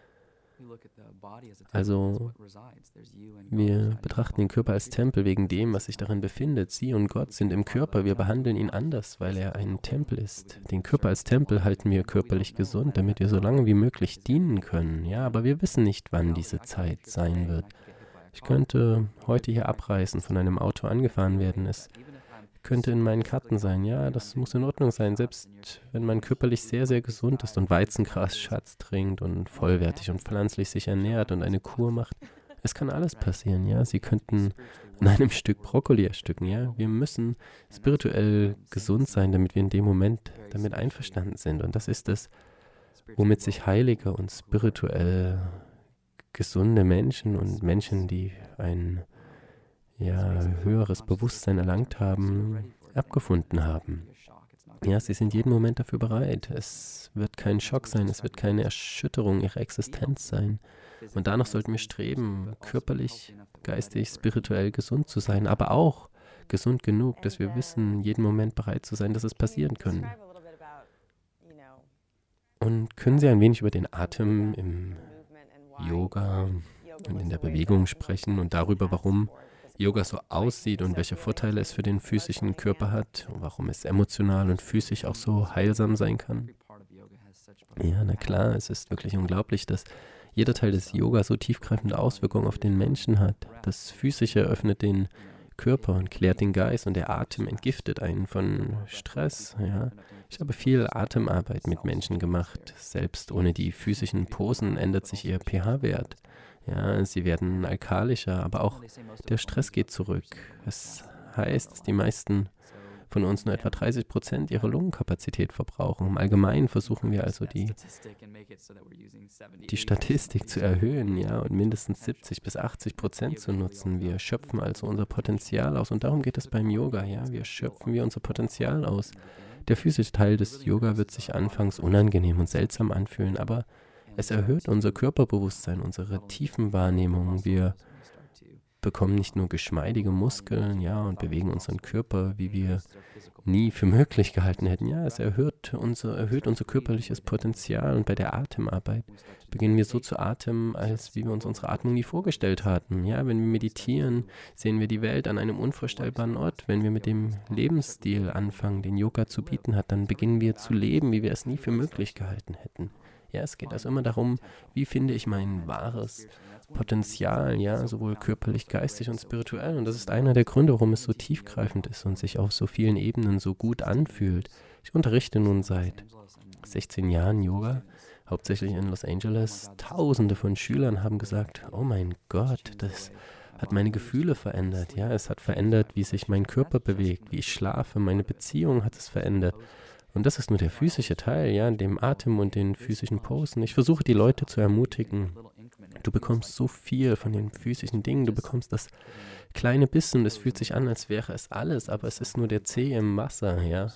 Also, wir betrachten den Körper als Tempel wegen dem, was sich darin befindet. Sie und Gott sind im Körper. Wir behandeln ihn anders, weil er ein Tempel ist. Den Körper als Tempel halten wir körperlich gesund, damit wir so lange wie möglich dienen können. Ja, aber wir wissen nicht, wann diese Zeit sein wird. Ich könnte heute hier abreißen, von einem Auto angefahren werden. Es könnte in meinen Karten sein. Ja, das muss in Ordnung sein, selbst wenn man körperlich sehr, sehr gesund ist und Weizengrasschatz trinkt und vollwertig und pflanzlich sich ernährt und eine Kur macht. Es kann alles passieren, ja. Sie könnten an einem Stück Brokkoli ersticken, ja. Wir müssen spirituell gesund sein, damit wir in dem Moment damit einverstanden sind. Und das ist es, womit sich heilige und spirituell gesunde Menschen und Menschen, die ein höheres Bewusstsein erlangt haben, abgefunden haben. Ja, sie sind jeden Moment dafür bereit. Es wird kein Schock sein, es wird keine Erschütterung ihrer Existenz sein. Und danach sollten wir streben, körperlich, geistig, spirituell gesund zu sein, aber auch gesund genug, dass wir wissen, jeden Moment bereit zu sein, dass es passieren kann. Und können Sie ein wenig über den Atem im Yoga und in der Bewegung sprechen und darüber, warum Yoga so aussieht und welche Vorteile es für den physischen Körper hat und warum es emotional und physisch auch so heilsam sein kann? Ja, na klar, es ist wirklich unglaublich, dass jeder Teil des Yoga so tiefgreifende Auswirkungen auf den Menschen hat. Das Physische öffnet den Körper und klärt den Geist und der Atem entgiftet einen von Stress. Ja. Ich habe viel Atemarbeit mit Menschen gemacht. Selbst ohne die physischen Posen ändert sich ihr pH-Wert. Ja, sie werden alkalischer, aber auch der Stress geht zurück. Es heißt, dass die meisten von uns nur etwa 30% ihrer Lungenkapazität verbrauchen. Im Allgemeinen versuchen wir also die Statistik zu erhöhen, ja, und mindestens 70-80% zu nutzen. Wir schöpfen also unser Potenzial aus und darum geht es beim Yoga, ja. Wir schöpfen unser Potenzial aus. Der physische Teil des Yoga wird sich anfangs unangenehm und seltsam anfühlen, aber es erhöht unser Körperbewusstsein, unsere Tiefenwahrnehmung. Wir bekommen nicht nur geschmeidige Muskeln, ja, und bewegen unseren Körper, wie wir nie für möglich gehalten hätten. Ja, es erhöht unser körperliches Potenzial und bei der Atemarbeit beginnen wir so zu atmen, als wie wir uns unsere Atmung nie vorgestellt hatten. Ja, wenn wir meditieren, sehen wir die Welt an einem unvorstellbaren Ort. Wenn wir mit dem Lebensstil anfangen, den Yoga zu bieten hat, dann beginnen wir zu leben, wie wir es nie für möglich gehalten hätten. Ja, es geht also immer darum, wie finde ich mein wahres Potenzial, ja, sowohl körperlich, geistig und spirituell. Und das ist einer der Gründe, warum es so tiefgreifend ist und sich auf so vielen Ebenen so gut anfühlt. Ich unterrichte nun seit 16 Jahren Yoga, hauptsächlich in Los Angeles. Tausende von Schülern haben gesagt, oh mein Gott, das hat meine Gefühle verändert. Ja, es hat verändert, wie sich mein Körper bewegt, wie ich schlafe, meine Beziehung hat es verändert. Und das ist nur der physische Teil, ja, dem Atem und den physischen Posen. Ich versuche die Leute zu ermutigen. Du bekommst so viel von den physischen Dingen, du bekommst das kleine bisschen, es fühlt sich an, als wäre es alles, aber es ist nur der Zeh im Wasser, ja.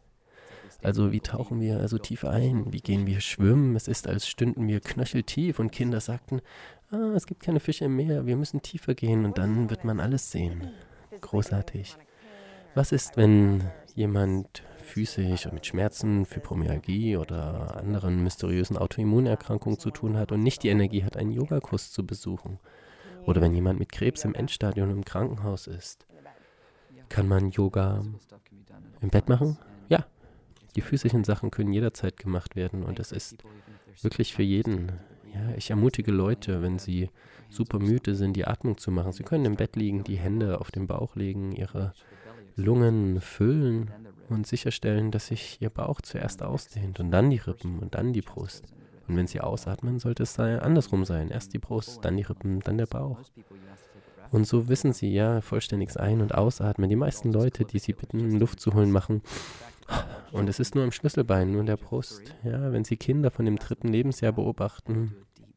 Also wie tauchen wir also tief ein? Wie gehen wir schwimmen? Es ist, als stünden wir knöcheltief und Kinder sagten, es gibt keine Fische im Meer, wir müssen tiefer gehen und dann wird man alles sehen. Großartig. Was ist, wenn jemand physisch mit Schmerzen, Fibromyalgie oder anderen mysteriösen Autoimmunerkrankungen zu tun hat und nicht die Energie hat, einen Yogakurs zu besuchen? Oder wenn jemand mit Krebs im Endstadium im Krankenhaus ist? Kann man Yoga im Bett machen? Ja, die physischen Sachen können jederzeit gemacht werden und es ist wirklich für jeden. Ja, ich ermutige Leute, wenn sie super müde sind, die Atmung zu machen. Sie können im Bett liegen, die Hände auf den Bauch legen, ihre Lungen füllen und sicherstellen, dass sich ihr Bauch zuerst ausdehnt und dann die Rippen und dann die Brust. Und wenn sie ausatmen, sollte es andersrum sein. Erst die Brust, dann die Rippen, dann der Bauch. Und so wissen sie, ja, vollständiges Ein- und Ausatmen. Die meisten Leute, die sie bitten, Luft zu holen, machen. Und es ist nur im Schlüsselbein, nur in der Brust. Ja, wenn Sie Kinder von dem 3. Lebensjahr beobachten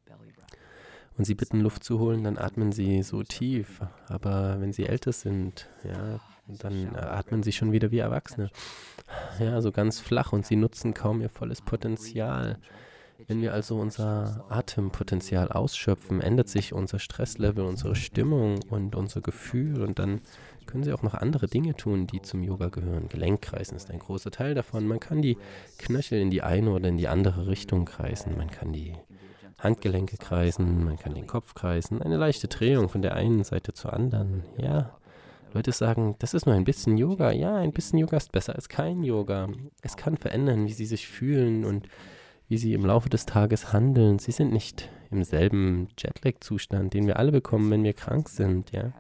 und sie bitten, Luft zu holen, dann atmen sie so tief. Aber wenn sie älter sind, ja, dann atmen sie schon wieder wie Erwachsene. Ja, so ganz flach und sie nutzen kaum ihr volles Potenzial. Wenn wir also unser Atempotenzial ausschöpfen, ändert sich unser Stresslevel, unsere Stimmung und unser Gefühl und dann können Sie auch noch andere Dinge tun, die zum Yoga gehören. Gelenkkreisen ist ein großer Teil davon. Man kann die Knöchel in die eine oder in die andere Richtung kreisen. Man kann die Handgelenke kreisen, man kann den Kopf kreisen. Eine leichte Drehung von der einen Seite zur anderen. Ja, Leute sagen, das ist nur ein bisschen Yoga. Ja, ein bisschen Yoga ist besser als kein Yoga. Es kann verändern, wie Sie sich fühlen und wie Sie im Laufe des Tages handeln. Sie sind nicht im selben Jetlag-Zustand, den wir alle bekommen, wenn wir krank sind, ja.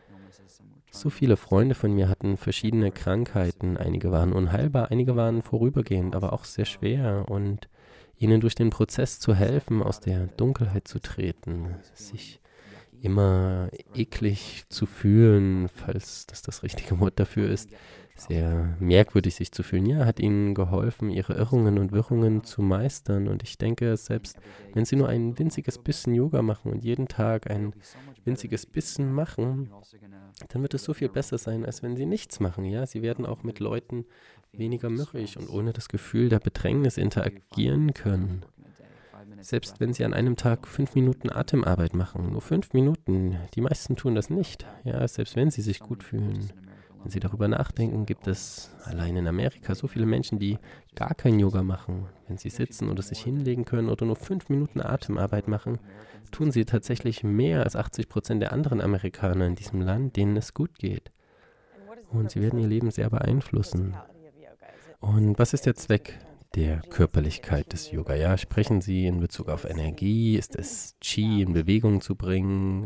So viele Freunde von mir hatten verschiedene Krankheiten. Einige waren unheilbar, einige waren vorübergehend, aber auch sehr schwer. Und ihnen durch den Prozess zu helfen, aus der Dunkelheit zu treten, sich immer eklig zu fühlen, falls das richtige Wort dafür ist, sehr merkwürdig sich zu fühlen. Ja, hat ihnen geholfen, ihre Irrungen und Wirrungen zu meistern. Und ich denke, selbst wenn sie nur ein winziges bisschen Yoga machen und jeden Tag ein winziges bisschen machen, dann wird es so viel besser sein, als wenn sie nichts machen. Ja, sie werden auch mit Leuten weniger mürrisch und ohne das Gefühl der Bedrängnis interagieren können. Selbst wenn Sie an einem Tag 5 Minuten Atemarbeit machen, nur 5 Minuten, die meisten tun das nicht, ja, selbst wenn sie sich gut fühlen. Wenn Sie darüber nachdenken, gibt es allein in Amerika so viele Menschen, die gar kein Yoga machen. Wenn sie sitzen oder sich hinlegen können oder nur 5 Minuten Atemarbeit machen, tun sie tatsächlich mehr als 80% der anderen Amerikaner in diesem Land, denen es gut geht. Und sie werden ihr Leben sehr beeinflussen. Und was ist der Zweck der Körperlichkeit des Yoga? Ja, sprechen Sie in Bezug auf Energie? Ist es Qi in Bewegung zu bringen?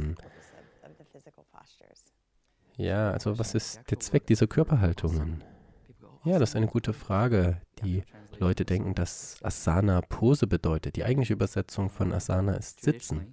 Ja, also was ist der Zweck dieser Körperhaltungen? Ja, das ist eine gute Frage. Die Leute denken, dass Asana Pose bedeutet. Die eigentliche Übersetzung von Asana ist Sitzen.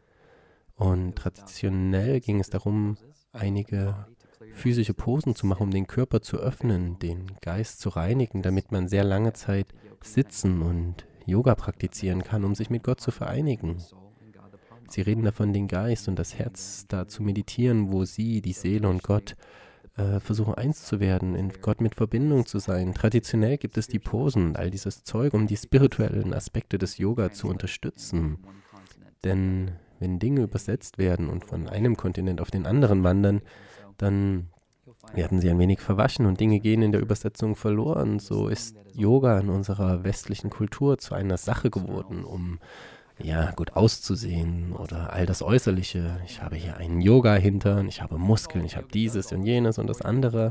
Und traditionell ging es darum, einige physische Posen zu machen, um den Körper zu öffnen, den Geist zu reinigen, damit man sehr lange Zeit sitzen und Yoga praktizieren kann, um sich mit Gott zu vereinigen. Sie reden davon, den Geist und das Herz da zu meditieren, wo sie, die Seele und Gott, versuchen eins zu werden, in Gott mit Verbindung zu sein. Traditionell gibt es die Posen und all dieses Zeug, um die spirituellen Aspekte des Yoga zu unterstützen. Denn wenn Dinge übersetzt werden und von einem Kontinent auf den anderen wandern, dann werden sie ein wenig verwaschen und Dinge gehen in der Übersetzung verloren. So ist Yoga in unserer westlichen Kultur zu einer Sache geworden, um ja, gut auszusehen oder all das Äußerliche. Ich habe hier einen Yoga-Hintern, ich habe Muskeln, ich habe dieses und jenes und das andere.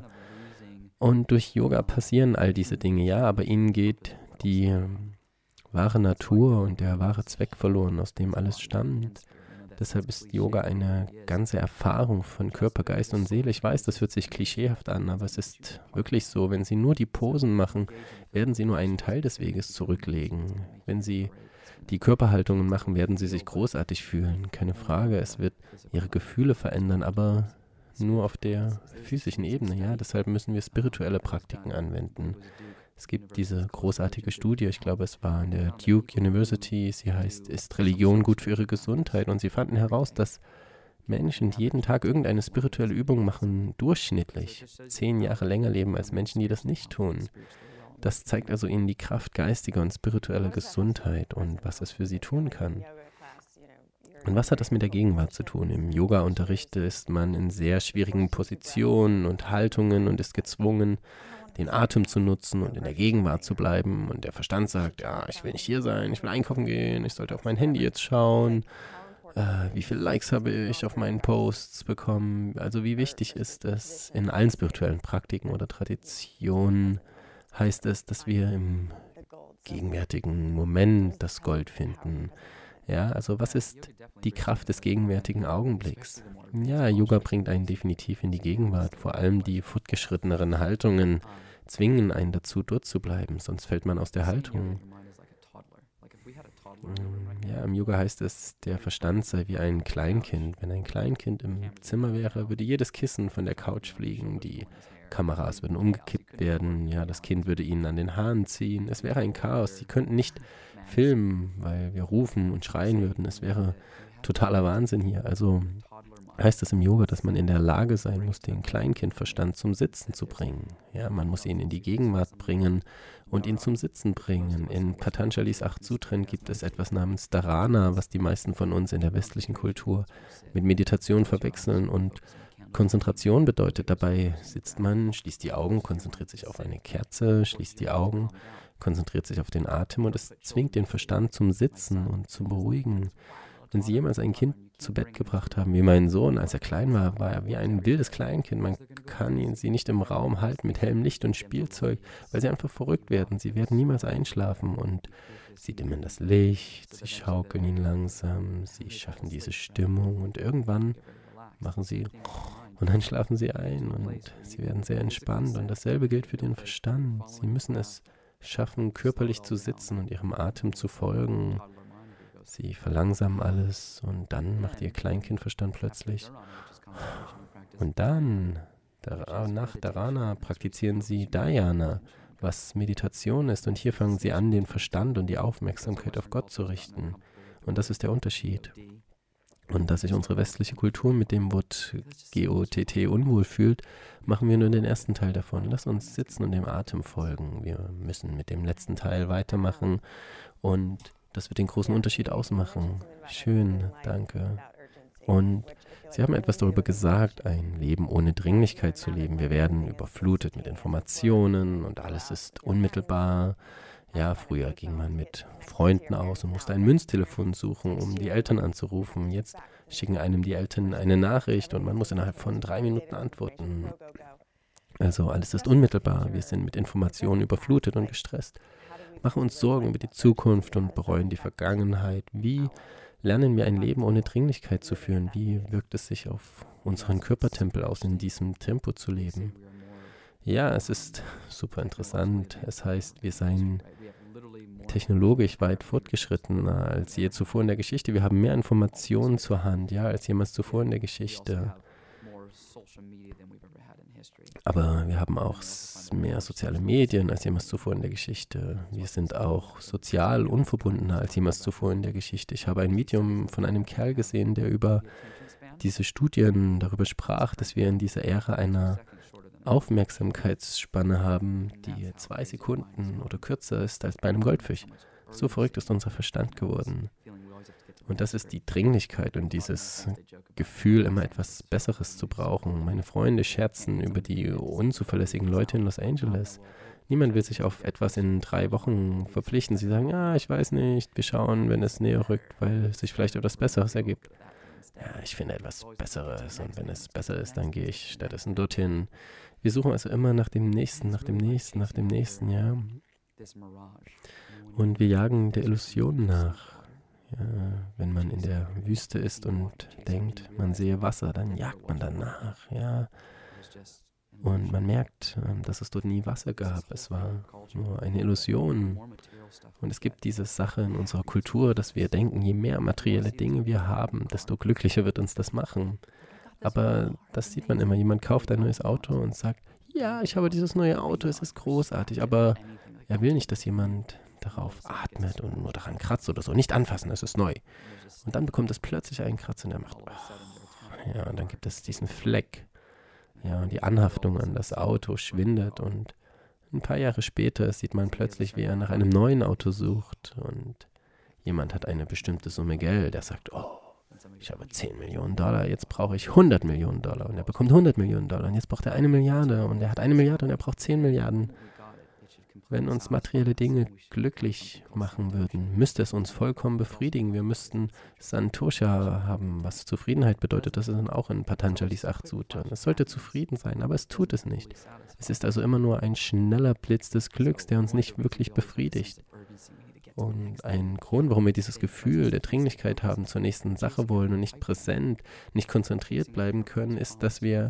Und durch Yoga passieren all diese Dinge, ja, aber ihnen geht die wahre Natur und der wahre Zweck verloren, aus dem alles stammt. Deshalb ist Yoga eine ganze Erfahrung von Körper, Geist und Seele. Ich weiß, das hört sich klischeehaft an, aber es ist wirklich so. Wenn Sie nur die Posen machen, werden Sie nur einen Teil des Weges zurücklegen. Wenn Sie die Körperhaltungen machen, werden Sie sich großartig fühlen. Keine Frage, es wird Ihre Gefühle verändern, aber nur auf der physischen Ebene. Ja, deshalb müssen wir spirituelle Praktiken anwenden. Es gibt diese großartige Studie, ich glaube, es war an der Duke University, sie heißt, ist Religion gut für ihre Gesundheit? Und sie fanden heraus, dass Menschen, die jeden Tag irgendeine spirituelle Übung machen, durchschnittlich 10 Jahre länger leben als Menschen, die das nicht tun. Das zeigt also ihnen die Kraft geistiger und spiritueller Gesundheit und was es für sie tun kann. Und was hat das mit der Gegenwart zu tun? Im Yoga-Unterricht ist man in sehr schwierigen Positionen und Haltungen und ist gezwungen, den Atem zu nutzen und in der Gegenwart zu bleiben. Und der Verstand sagt, ja, ich will nicht hier sein, ich will einkaufen gehen, ich sollte auf mein Handy jetzt schauen. Wie viele Likes habe ich auf meinen Posts bekommen? Also wie wichtig ist es in allen spirituellen Praktiken oder Traditionen, heißt es, dass wir im gegenwärtigen Moment das Gold finden. Ja, also was ist die Kraft des gegenwärtigen Augenblicks? Ja, Yoga bringt einen definitiv in die Gegenwart. Vor allem die fortgeschritteneren Haltungen zwingen einen dazu, dort zu bleiben, sonst fällt man aus der Haltung. Ja, im Yoga heißt es, der Verstand sei wie ein Kleinkind. Wenn ein Kleinkind im Zimmer wäre, würde jedes Kissen von der Couch fliegen, die Kameras würden umgekippt werden, ja, das Kind würde ihnen an den Haaren ziehen. Es wäre ein Chaos. Sie könnten nicht filmen, weil wir rufen und schreien würden. Es wäre totaler Wahnsinn hier. Also heißt es im Yoga, dass man in der Lage sein muss, den Kleinkindverstand zum Sitzen zu bringen. Ja, man muss ihn in die Gegenwart bringen und ihn zum Sitzen bringen. In Patanjalis 8 Sutren gibt es etwas namens Dharana, was die meisten von uns in der westlichen Kultur mit Meditation verwechseln, und Konzentration bedeutet, dabei sitzt man, schließt die Augen, konzentriert sich auf eine Kerze, schließt die Augen, konzentriert sich auf den Atem, und es zwingt den Verstand zum Sitzen und zum Beruhigen. Wenn Sie jemals ein Kind zu Bett gebracht haben, wie mein Sohn, als er klein war, war er wie ein wildes Kleinkind. Man kann sie nicht im Raum halten mit hellem Licht und Spielzeug, weil sie einfach verrückt werden. Sie werden niemals einschlafen, und sie dimmen das Licht, sie schaukeln ihn langsam, sie schaffen diese Stimmung, und irgendwann machen sie und dann schlafen sie ein und sie werden sehr entspannt. Und dasselbe gilt für den Verstand. Sie müssen es schaffen, körperlich zu sitzen und ihrem Atem zu folgen. Sie verlangsamen alles und dann macht ihr Kleinkindverstand plötzlich. Und dann, nach Dharana, praktizieren sie Dhyana, was Meditation ist. Und hier fangen sie an, den Verstand und die Aufmerksamkeit auf Gott zu richten. Und das ist der Unterschied. Und dass sich unsere westliche Kultur mit dem Wort G-O-T-T unwohl fühlt, machen wir nur den ersten Teil davon. Lass uns sitzen und dem Atem folgen. Wir müssen mit dem letzten Teil weitermachen und das wird den großen Unterschied ausmachen. Schön, danke. Und Sie haben etwas darüber gesagt, ein Leben ohne Dringlichkeit zu leben. Wir werden überflutet mit Informationen und alles ist unmittelbar. Ja, früher ging man mit Freunden aus und musste ein Münztelefon suchen, um die Eltern anzurufen. Jetzt schicken einem die Eltern eine Nachricht und man muss innerhalb von 3 Minuten antworten. Also alles ist unmittelbar. Wir sind mit Informationen überflutet und gestresst. Machen uns Sorgen über die Zukunft und bereuen die Vergangenheit. Wie lernen wir ein Leben ohne Dringlichkeit zu führen? Wie wirkt es sich auf unseren Körpertempel aus, in diesem Tempo zu leben? Ja, es ist super interessant. Es heißt, wir seien technologisch weit fortgeschrittener als je zuvor in der Geschichte. Wir haben mehr Informationen zur Hand, ja, als jemals zuvor in der Geschichte. Aber wir haben auch mehr soziale Medien als jemals zuvor in der Geschichte. Wir sind auch sozial unverbundener als jemals zuvor in der Geschichte. Ich habe ein Medium von einem Kerl gesehen, der über diese Studien darüber sprach, dass wir in dieser Ära einer Aufmerksamkeitsspanne haben, die 2 Sekunden oder kürzer ist als bei einem Goldfisch. So verrückt ist unser Verstand geworden. Und das ist die Dringlichkeit und dieses Gefühl, immer etwas Besseres zu brauchen. Meine Freunde scherzen über die unzuverlässigen Leute in Los Angeles. Niemand will sich auf etwas in 3 Wochen verpflichten. Sie sagen, ja, ich weiß nicht, wir schauen, wenn es näher rückt, weil sich vielleicht etwas Besseres ergibt. Ja, ich finde etwas Besseres und wenn es besser ist, dann gehe ich stattdessen dorthin. Wir suchen also immer nach dem Nächsten, nach dem Nächsten, nach dem Nächsten, ja. Und wir jagen der Illusion nach. Ja, wenn man in der Wüste ist und denkt, man sehe Wasser, dann jagt man danach, ja. Und man merkt, dass es dort nie Wasser gab. Es war nur eine Illusion. Und es gibt diese Sache in unserer Kultur, dass wir denken, je mehr materielle Dinge wir haben, desto glücklicher wird uns das machen. Aber das sieht man immer. Jemand kauft ein neues Auto und sagt, ja, ich habe dieses neue Auto, es ist großartig. Aber er will nicht, dass jemand darauf atmet und nur daran kratzt oder so. Nicht anfassen, es ist neu. Und dann bekommt es plötzlich einen Kratzer und er macht, ja, und dann gibt es diesen Fleck. Ja, und die Anhaftung an das Auto schwindet und ein paar Jahre später sieht man plötzlich, wie er nach einem neuen Auto sucht und jemand hat eine bestimmte Summe Geld. Er sagt, oh, ich habe 10 Millionen Dollar, jetzt brauche ich 100 Millionen Dollar und er bekommt 100 Millionen Dollar und jetzt braucht er 1 Milliarde und er hat 1 Milliarde und er braucht 10 Milliarden. Wenn uns materielle Dinge glücklich machen würden, müsste es uns vollkommen befriedigen. Wir müssten Santosha haben, was Zufriedenheit bedeutet. Das ist dann auch in Patanjalis 8 Sutren. Es sollte zufrieden sein, aber es tut es nicht. Es ist also immer nur ein schneller Blitz des Glücks, der uns nicht wirklich befriedigt. Und ein Grund, warum wir dieses Gefühl der Dringlichkeit haben, zur nächsten Sache wollen und nicht präsent, nicht konzentriert bleiben können, ist, dass wir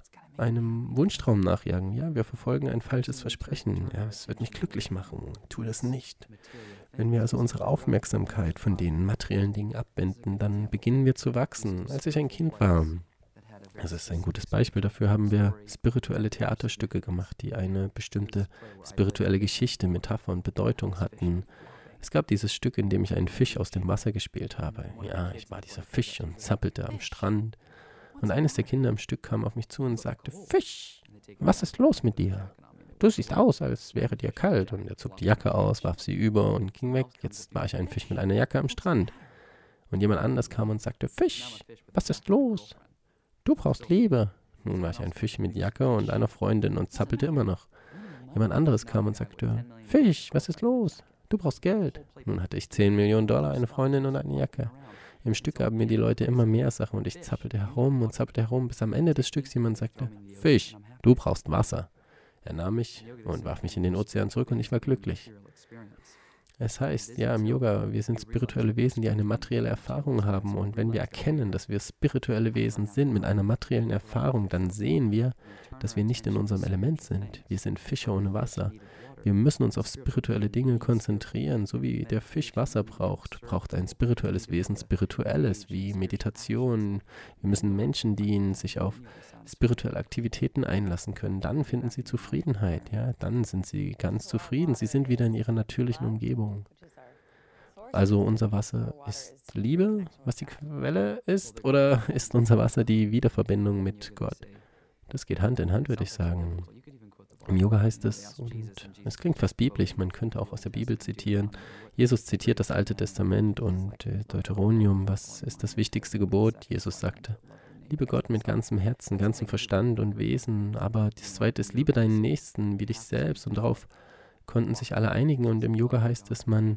einem Wunschtraum nachjagen. Ja, wir verfolgen ein falsches Versprechen. Ja, es wird mich glücklich machen. Tu das nicht. Wenn wir also unsere Aufmerksamkeit von den materiellen Dingen abwenden, dann beginnen wir zu wachsen. Als ich ein Kind war, das ist ein gutes Beispiel dafür, haben wir spirituelle Theaterstücke gemacht, die eine bestimmte spirituelle Geschichte, Metapher und Bedeutung hatten. Es gab dieses Stück, in dem ich einen Fisch aus dem Wasser gespielt habe. Ja, ich war dieser Fisch und zappelte am Strand. Und eines der Kinder im Stück kam auf mich zu und sagte, Fisch, was ist los mit dir? Du siehst aus, als wäre dir kalt. Und er zog die Jacke aus, warf sie über und ging weg. Jetzt war ich ein Fisch mit einer Jacke am Strand. Und jemand anders kam und sagte, Fisch, was ist los? Du brauchst Liebe. Nun war ich ein Fisch mit Jacke und einer Freundin und zappelte immer noch. Jemand anderes kam und sagte, Fisch, was ist los? Du brauchst Geld. Nun hatte ich 10 Millionen Dollar, eine Freundin und eine Jacke. Im Stück gaben mir die Leute immer mehr Sachen und ich zappelte herum, bis am Ende des Stücks jemand sagte, Fisch, du brauchst Wasser. Er nahm mich und warf mich in den Ozean zurück und ich war glücklich. Es heißt, ja, im Yoga, wir sind spirituelle Wesen, die eine materielle Erfahrung haben. Und wenn wir erkennen, dass wir spirituelle Wesen sind mit einer materiellen Erfahrung, dann sehen wir, dass wir nicht in unserem Element sind. Wir sind Fische ohne Wasser. Wir müssen uns auf spirituelle Dinge konzentrieren, so wie der Fisch Wasser braucht, braucht ein spirituelles Wesen Spirituelles, wie Meditation. Wir müssen Menschen, die sich auf spirituelle Aktivitäten einlassen können. Dann finden sie Zufriedenheit, ja, dann sind sie ganz zufrieden. Sie sind wieder in ihrer natürlichen Umgebung. Also unser Wasser ist Liebe, was die Quelle ist, oder ist unser Wasser die Wiederverbindung mit Gott? Das geht Hand in Hand, würde ich sagen. Im Yoga heißt es, und es klingt fast biblisch, man könnte auch aus der Bibel zitieren. Jesus zitiert das Alte Testament und Deuteronomium, was ist das wichtigste Gebot? Jesus sagte, liebe Gott mit ganzem Herzen, ganzem Verstand und Wesen, aber das zweite ist, liebe deinen Nächsten wie dich selbst, und darauf konnten sich alle einigen, und im Yoga heißt es, man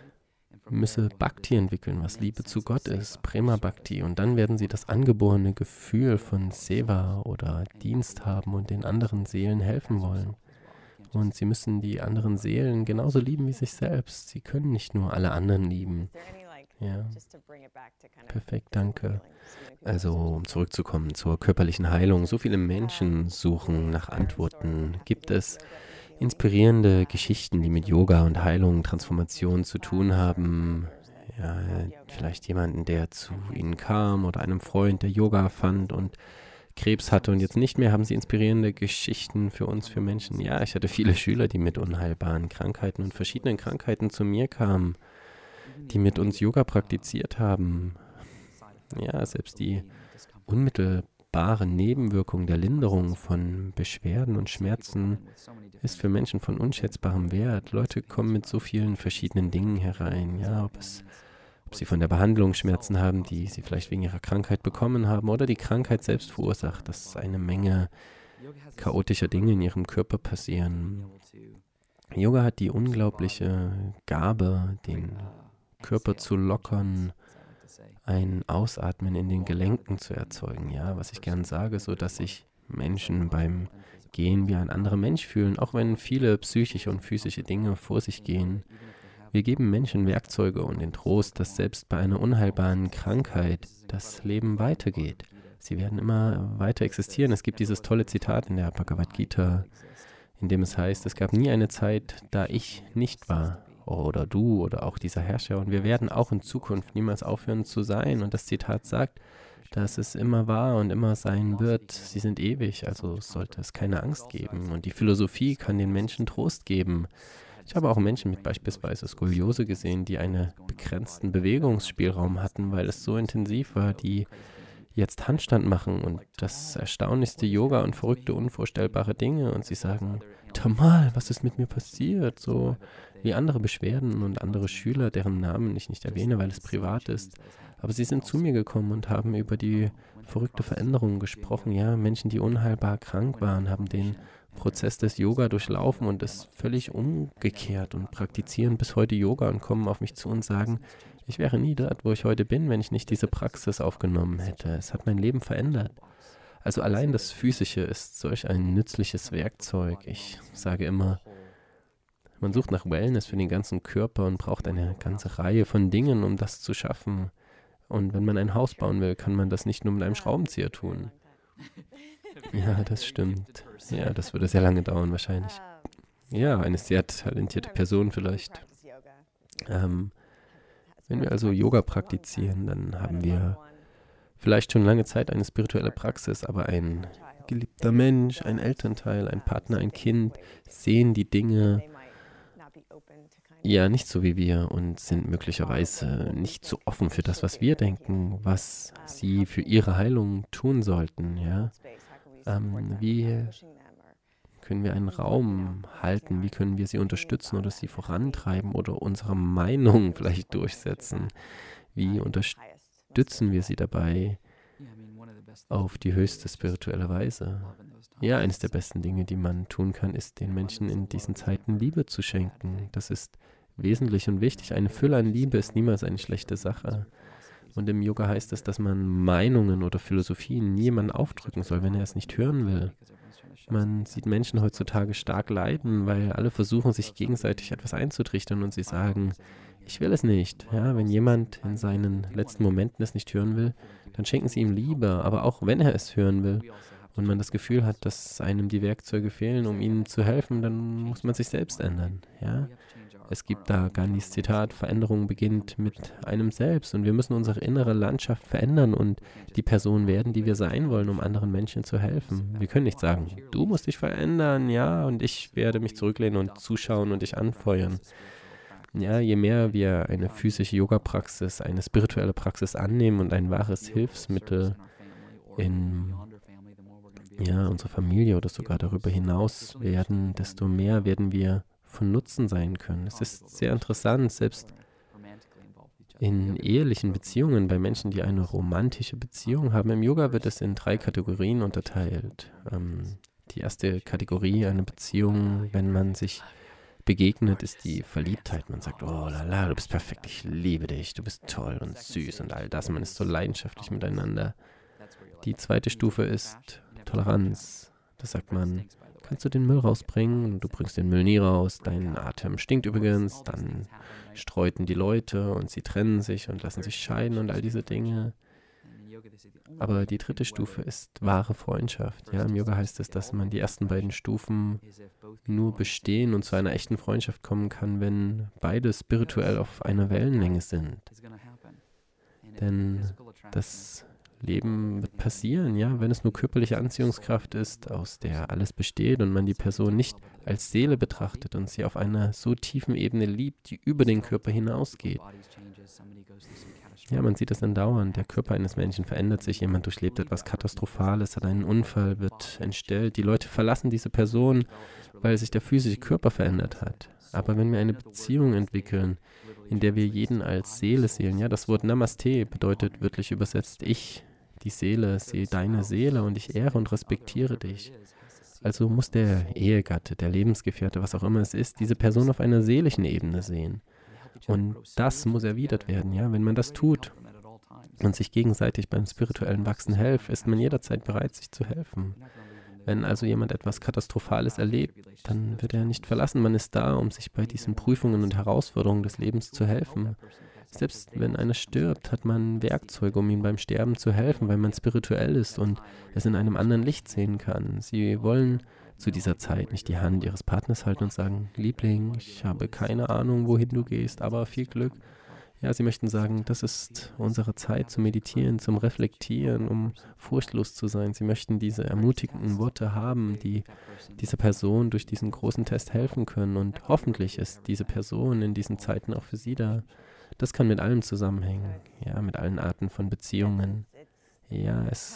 müsse Bhakti entwickeln, was Liebe zu Gott ist, Prema Bhakti, und dann werden sie das angeborene Gefühl von Seva oder Dienst haben und den anderen Seelen helfen wollen. Und sie müssen die anderen Seelen genauso lieben wie sich selbst. Sie können nicht nur alle anderen lieben. Ja, perfekt, danke. Also, um zurückzukommen zur körperlichen Heilung, so viele Menschen suchen nach Antworten. Gibt es inspirierende Geschichten, die mit Yoga und Heilung, Transformation zu tun haben? Ja, vielleicht jemanden, der zu ihnen kam, oder einem Freund, der Yoga fand und Krebs hatte und jetzt nicht mehr. Haben Sie inspirierende Geschichten für uns, für Menschen? Ja, ich hatte viele Schüler, die mit unheilbaren Krankheiten und verschiedenen Krankheiten zu mir kamen, die mit uns Yoga praktiziert haben. Ja, selbst die unmittelbare Nebenwirkung der Linderung von Beschwerden und Schmerzen ist für Menschen von unschätzbarem Wert. Leute kommen mit so vielen verschiedenen Dingen herein. Ja, ob sie von der Behandlung Schmerzen haben, die sie vielleicht wegen ihrer Krankheit bekommen haben, oder die Krankheit selbst verursacht, dass eine Menge chaotischer Dinge in ihrem Körper passieren. Yoga hat die unglaubliche Gabe, den Körper zu lockern, ein Ausatmen in den Gelenken zu erzeugen, ja, was ich gern sage, so dass sich Menschen beim Gehen wie ein anderer Mensch fühlen, auch wenn viele psychische und physische Dinge vor sich gehen. Wir geben Menschen Werkzeuge und den Trost, dass selbst bei einer unheilbaren Krankheit das Leben weitergeht. Sie werden immer weiter existieren. Es gibt dieses tolle Zitat in der Bhagavad Gita, in dem es heißt, es gab nie eine Zeit, da ich nicht war, oder du oder auch dieser Herrscher, und wir werden auch in Zukunft niemals aufhören zu sein. Und das Zitat sagt, dass es immer war und immer sein wird. Sie sind ewig, also sollte es keine Angst geben. Und die Philosophie kann den Menschen Trost geben. Ich habe auch Menschen mit beispielsweise Skoliose gesehen, die einen begrenzten Bewegungsspielraum hatten, weil es so intensiv war, die jetzt Handstand machen und das erstaunlichste Yoga und verrückte, unvorstellbare Dinge. Und sie sagen, Tamal, was ist mit mir passiert? So wie andere Beschwerden und andere Schüler, deren Namen ich nicht erwähne, weil es privat ist. Aber sie sind zu mir gekommen und haben über die verrückte Veränderung gesprochen. Ja, Menschen, die unheilbar krank waren, haben den Prozess des Yoga durchlaufen und es völlig umgekehrt und praktizieren bis heute Yoga und kommen auf mich zu und sagen, ich wäre nie dort, wo ich heute bin, wenn ich nicht diese Praxis aufgenommen hätte. Es hat mein Leben verändert. Also allein das Physische ist solch ein nützliches Werkzeug. Ich sage immer, man sucht nach Wellness für den ganzen Körper und braucht eine ganze Reihe von Dingen, um das zu schaffen. Und wenn man ein Haus bauen will, kann man das nicht nur mit einem Schraubenzieher tun. Ja, das stimmt. Ja, das würde sehr lange dauern wahrscheinlich. Ja, eine sehr talentierte Person vielleicht. Wenn wir also Yoga praktizieren, dann haben wir vielleicht schon lange Zeit eine spirituelle Praxis, aber ein geliebter Mensch, ein Elternteil, ein Partner, ein Kind sehen die Dinge ja nicht so wie wir und sind möglicherweise nicht so offen für das, was wir denken, was sie für ihre Heilung tun sollten. Ja? Wie können wir einen Raum halten? Wie können wir sie unterstützen oder sie vorantreiben oder unsere Meinung vielleicht durchsetzen? Wie unterstützen wir sie dabei auf die höchste spirituelle Weise? Ja, eines der besten Dinge, die man tun kann, ist, den Menschen in diesen Zeiten Liebe zu schenken. Das ist wesentlich und wichtig. Eine Fülle an Liebe ist niemals eine schlechte Sache. Und im Yoga heißt es, dass man Meinungen oder Philosophien niemandem aufdrücken soll, wenn er es nicht hören will. Man sieht Menschen heutzutage stark leiden, weil alle versuchen, sich gegenseitig etwas einzutrichtern und sie sagen, ich will es nicht. Ja, wenn jemand in seinen letzten Momenten es nicht hören will, dann schenken sie ihm Liebe, aber auch wenn er es hören will. und man das Gefühl hat, dass einem die Werkzeuge fehlen, um ihnen zu helfen, dann muss man sich selbst ändern. Ja? Es gibt da Gandhis Zitat, Veränderung beginnt mit einem selbst und wir müssen unsere innere Landschaft verändern und die Person werden, die wir sein wollen, um anderen Menschen zu helfen. Wir können nicht sagen, du musst dich verändern, ja, und ich werde mich zurücklehnen und zuschauen und dich anfeuern. Ja, je mehr wir eine physische Yoga-Praxis, eine spirituelle Praxis annehmen und ein wahres Hilfsmittel in unsere Familie oder sogar darüber hinaus werden, desto mehr werden wir von Nutzen sein können. Es ist sehr interessant, selbst in ehelichen Beziehungen, bei Menschen, die eine romantische Beziehung haben. Im Yoga wird es in 3 Kategorien unterteilt. Die erste Kategorie, eine Beziehung, wenn man sich begegnet, ist die Verliebtheit. Man sagt, oh lala, du bist perfekt, ich liebe dich, du bist toll und süß und all das. Man ist so leidenschaftlich miteinander. Die zweite Stufe ist Toleranz. Da sagt man, kannst du den Müll rausbringen? Und du bringst den Müll nie raus. Dein Atem stinkt übrigens. Dann streuten die Leute und sie trennen sich und lassen sich scheiden und all diese Dinge. Aber die dritte Stufe ist wahre Freundschaft. Ja, im Yoga heißt es, dass man die ersten beiden Stufen nur bestehen und zu einer echten Freundschaft kommen kann, wenn beide spirituell auf einer Wellenlänge sind. Denn das Leben wird passieren, ja, wenn es nur körperliche Anziehungskraft ist, aus der alles besteht und man die Person nicht als Seele betrachtet und sie auf einer so tiefen Ebene liebt, die über den Körper hinausgeht. Ja, man sieht es andauernd. Der Körper eines Menschen verändert sich, jemand durchlebt etwas Katastrophales, hat einen Unfall, wird entstellt. Die Leute verlassen diese Person, weil sich der physische Körper verändert hat. Aber wenn wir eine Beziehung entwickeln, in der wir jeden als Seele sehen, ja, das Wort Namaste bedeutet wörtlich übersetzt ich, die Seele, sehe deine Seele und ich ehre und respektiere dich. Also muss der Ehegatte, der Lebensgefährte, was auch immer es ist, diese Person auf einer seelischen Ebene sehen. Und das muss erwidert werden, ja. Wenn man das tut und sich gegenseitig beim spirituellen Wachsen hilft, ist man jederzeit bereit, sich zu helfen. Wenn also jemand etwas Katastrophales erlebt, dann wird er nicht verlassen. Man ist da, um sich bei diesen Prüfungen und Herausforderungen des Lebens zu helfen. Selbst wenn einer stirbt, hat man Werkzeuge, um ihm beim Sterben zu helfen, weil man spirituell ist und es in einem anderen Licht sehen kann. Sie wollen zu dieser Zeit nicht die Hand ihres Partners halten und sagen, Liebling, ich habe keine Ahnung, wohin du gehst, aber viel Glück. Ja, sie möchten sagen, das ist unsere Zeit zum Meditieren, zum Reflektieren, um furchtlos zu sein. Sie möchten diese ermutigenden Worte haben, die dieser Person durch diesen großen Test helfen können. Und hoffentlich ist diese Person in diesen Zeiten auch für sie da. Das kann mit allem zusammenhängen, ja, mit allen Arten von Beziehungen. Ja, es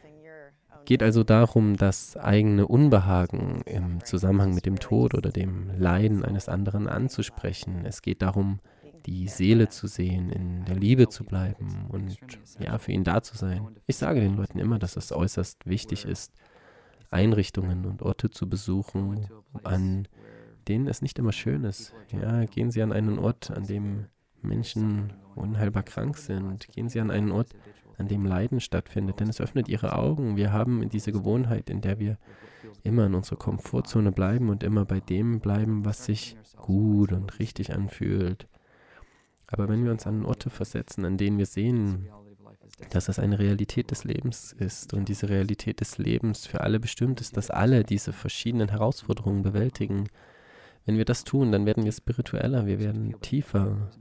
geht also darum, das eigene Unbehagen im Zusammenhang mit dem Tod oder dem Leiden eines anderen anzusprechen. Es geht darum, die Seele zu sehen, in der Liebe zu bleiben und ja, für ihn da zu sein. Ich sage den Leuten immer, dass es äußerst wichtig ist, Einrichtungen und Orte zu besuchen, an denen es nicht immer schön ist. Ja, gehen Sie an einen Ort, an dem Menschen unheilbar krank sind. Gehen Sie an einen Ort, an dem Leiden stattfindet, denn es öffnet Ihre Augen. Wir haben diese Gewohnheit, in der wir immer in unserer Komfortzone bleiben und immer bei dem bleiben, was sich gut und richtig anfühlt. Aber wenn wir uns an Orte versetzen, an denen wir sehen, dass es eine Realität des Lebens ist und diese Realität des Lebens für alle bestimmt ist, dass alle diese verschiedenen Herausforderungen bewältigen, wenn wir das tun, dann werden wir spiritueller, wir werden tiefer.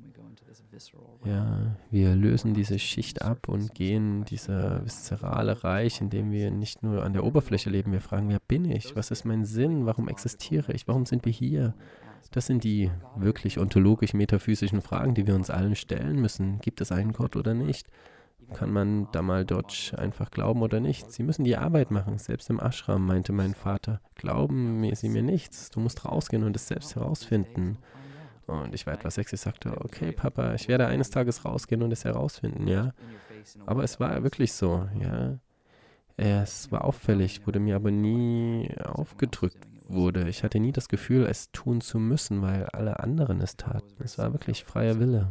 Ja, wir lösen diese Schicht ab und gehen dieser viszerale Reich, in dem wir nicht nur an der Oberfläche leben. Wir fragen, wer bin ich? Was ist mein Sinn? Warum existiere ich? Warum sind wir hier? Das sind die wirklich ontologisch-metaphysischen Fragen, die wir uns allen stellen müssen. Gibt es einen Gott oder nicht? Kann man da mal Dodge einfach glauben oder nicht? Sie müssen die Arbeit machen. Selbst im Ashram meinte mein Vater, glauben Sie mir nichts. Du musst rausgehen und es selbst herausfinden. Und ich war etwas sexy, sagte, okay, Papa, ich werde eines Tages rausgehen und es herausfinden, ja. Aber es war wirklich so, ja. Es war auffällig, wurde mir aber nie aufgedrückt wurde. Ich hatte nie das Gefühl, es tun zu müssen, weil alle anderen es taten. Es war wirklich freier Wille.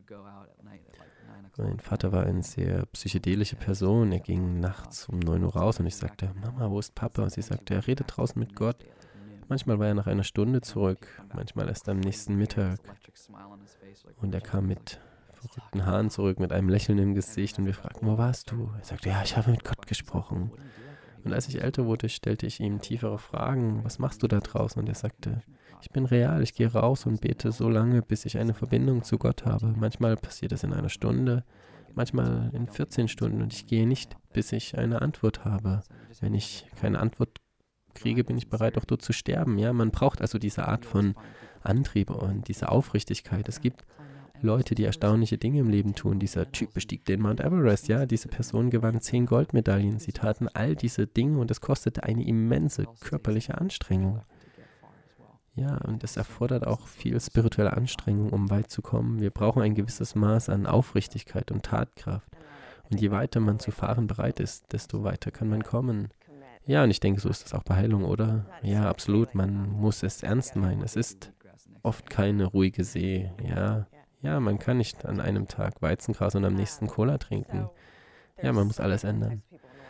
Mein Vater war eine sehr psychedelische Person. Er ging nachts um 9 Uhr raus und ich sagte, Mama, wo ist Papa? Und sie sagte, er redet draußen mit Gott. Manchmal war er nach einer Stunde zurück, manchmal erst am nächsten Mittag. Und er kam mit verrückten Haaren zurück, mit einem Lächeln im Gesicht und wir fragten, wo warst du? Er sagte, ja, ich habe mit Gott gesprochen. Und als ich älter wurde, stellte ich ihm tiefere Fragen. Was machst du da draußen? Und er sagte, ich bin real, ich gehe raus und bete so lange, bis ich eine Verbindung zu Gott habe. Manchmal passiert es in einer Stunde, manchmal in 14 Stunden und ich gehe nicht, bis ich eine Antwort habe. Wenn ich keine Antwort kriege, bin ich bereit, auch dort zu sterben. Ja, man braucht also diese Art von Antrieb und diese Aufrichtigkeit. Es gibt Leute, die erstaunliche Dinge im Leben tun. Dieser Typ bestieg den Mount Everest, ja, diese Person gewann 10 Goldmedaillen. Sie taten all diese Dinge und es kostete eine immense körperliche Anstrengung. Ja, und es erfordert auch viel spirituelle Anstrengung, um weit zu kommen. Wir brauchen ein gewisses Maß an Aufrichtigkeit und Tatkraft. Und je weiter man zu fahren bereit ist, desto weiter kann man kommen. Ja, und ich denke, so ist es auch bei Heilung, oder? Ja, absolut, man muss es ernst meinen. Es ist oft keine ruhige See, ja. Ja, man kann nicht an einem Tag Weizengras und am nächsten Cola trinken. Ja, man muss alles ändern.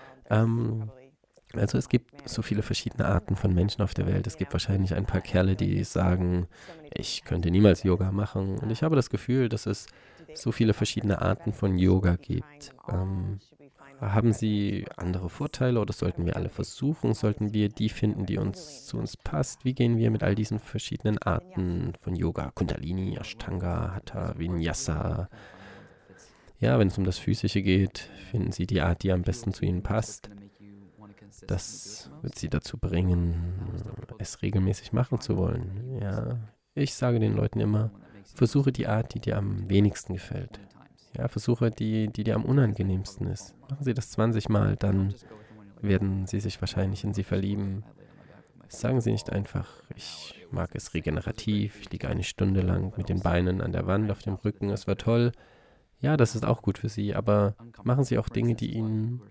Also es gibt so viele verschiedene Arten von Menschen auf der Welt. Es gibt wahrscheinlich ein paar Kerle, die sagen, ich könnte niemals Yoga machen. Und ich habe das Gefühl, dass es so viele verschiedene Arten von Yoga gibt. Haben sie andere Vorteile oder sollten wir alle versuchen? Sollten wir die finden, die zu uns passt? Wie gehen wir mit all diesen verschiedenen Arten von Yoga, Kundalini, Ashtanga, Hatha, Vinyasa? Ja, wenn es um das Physische geht, finden sie die Art, die am besten zu ihnen passt. Das wird sie dazu bringen, es regelmäßig machen zu wollen. Ja, ich sage den Leuten immer, versuche die Art, die dir am wenigsten gefällt. Ja, versuche die dir am unangenehmsten ist. Machen Sie das 20 Mal, dann werden Sie sich wahrscheinlich in sie verlieben. Sagen Sie nicht einfach, ich mag es regenerativ, ich liege eine Stunde lang mit den Beinen an der Wand auf dem Rücken, es war toll. Ja, das ist auch gut für Sie, aber machen Sie auch Dinge, die Ihnen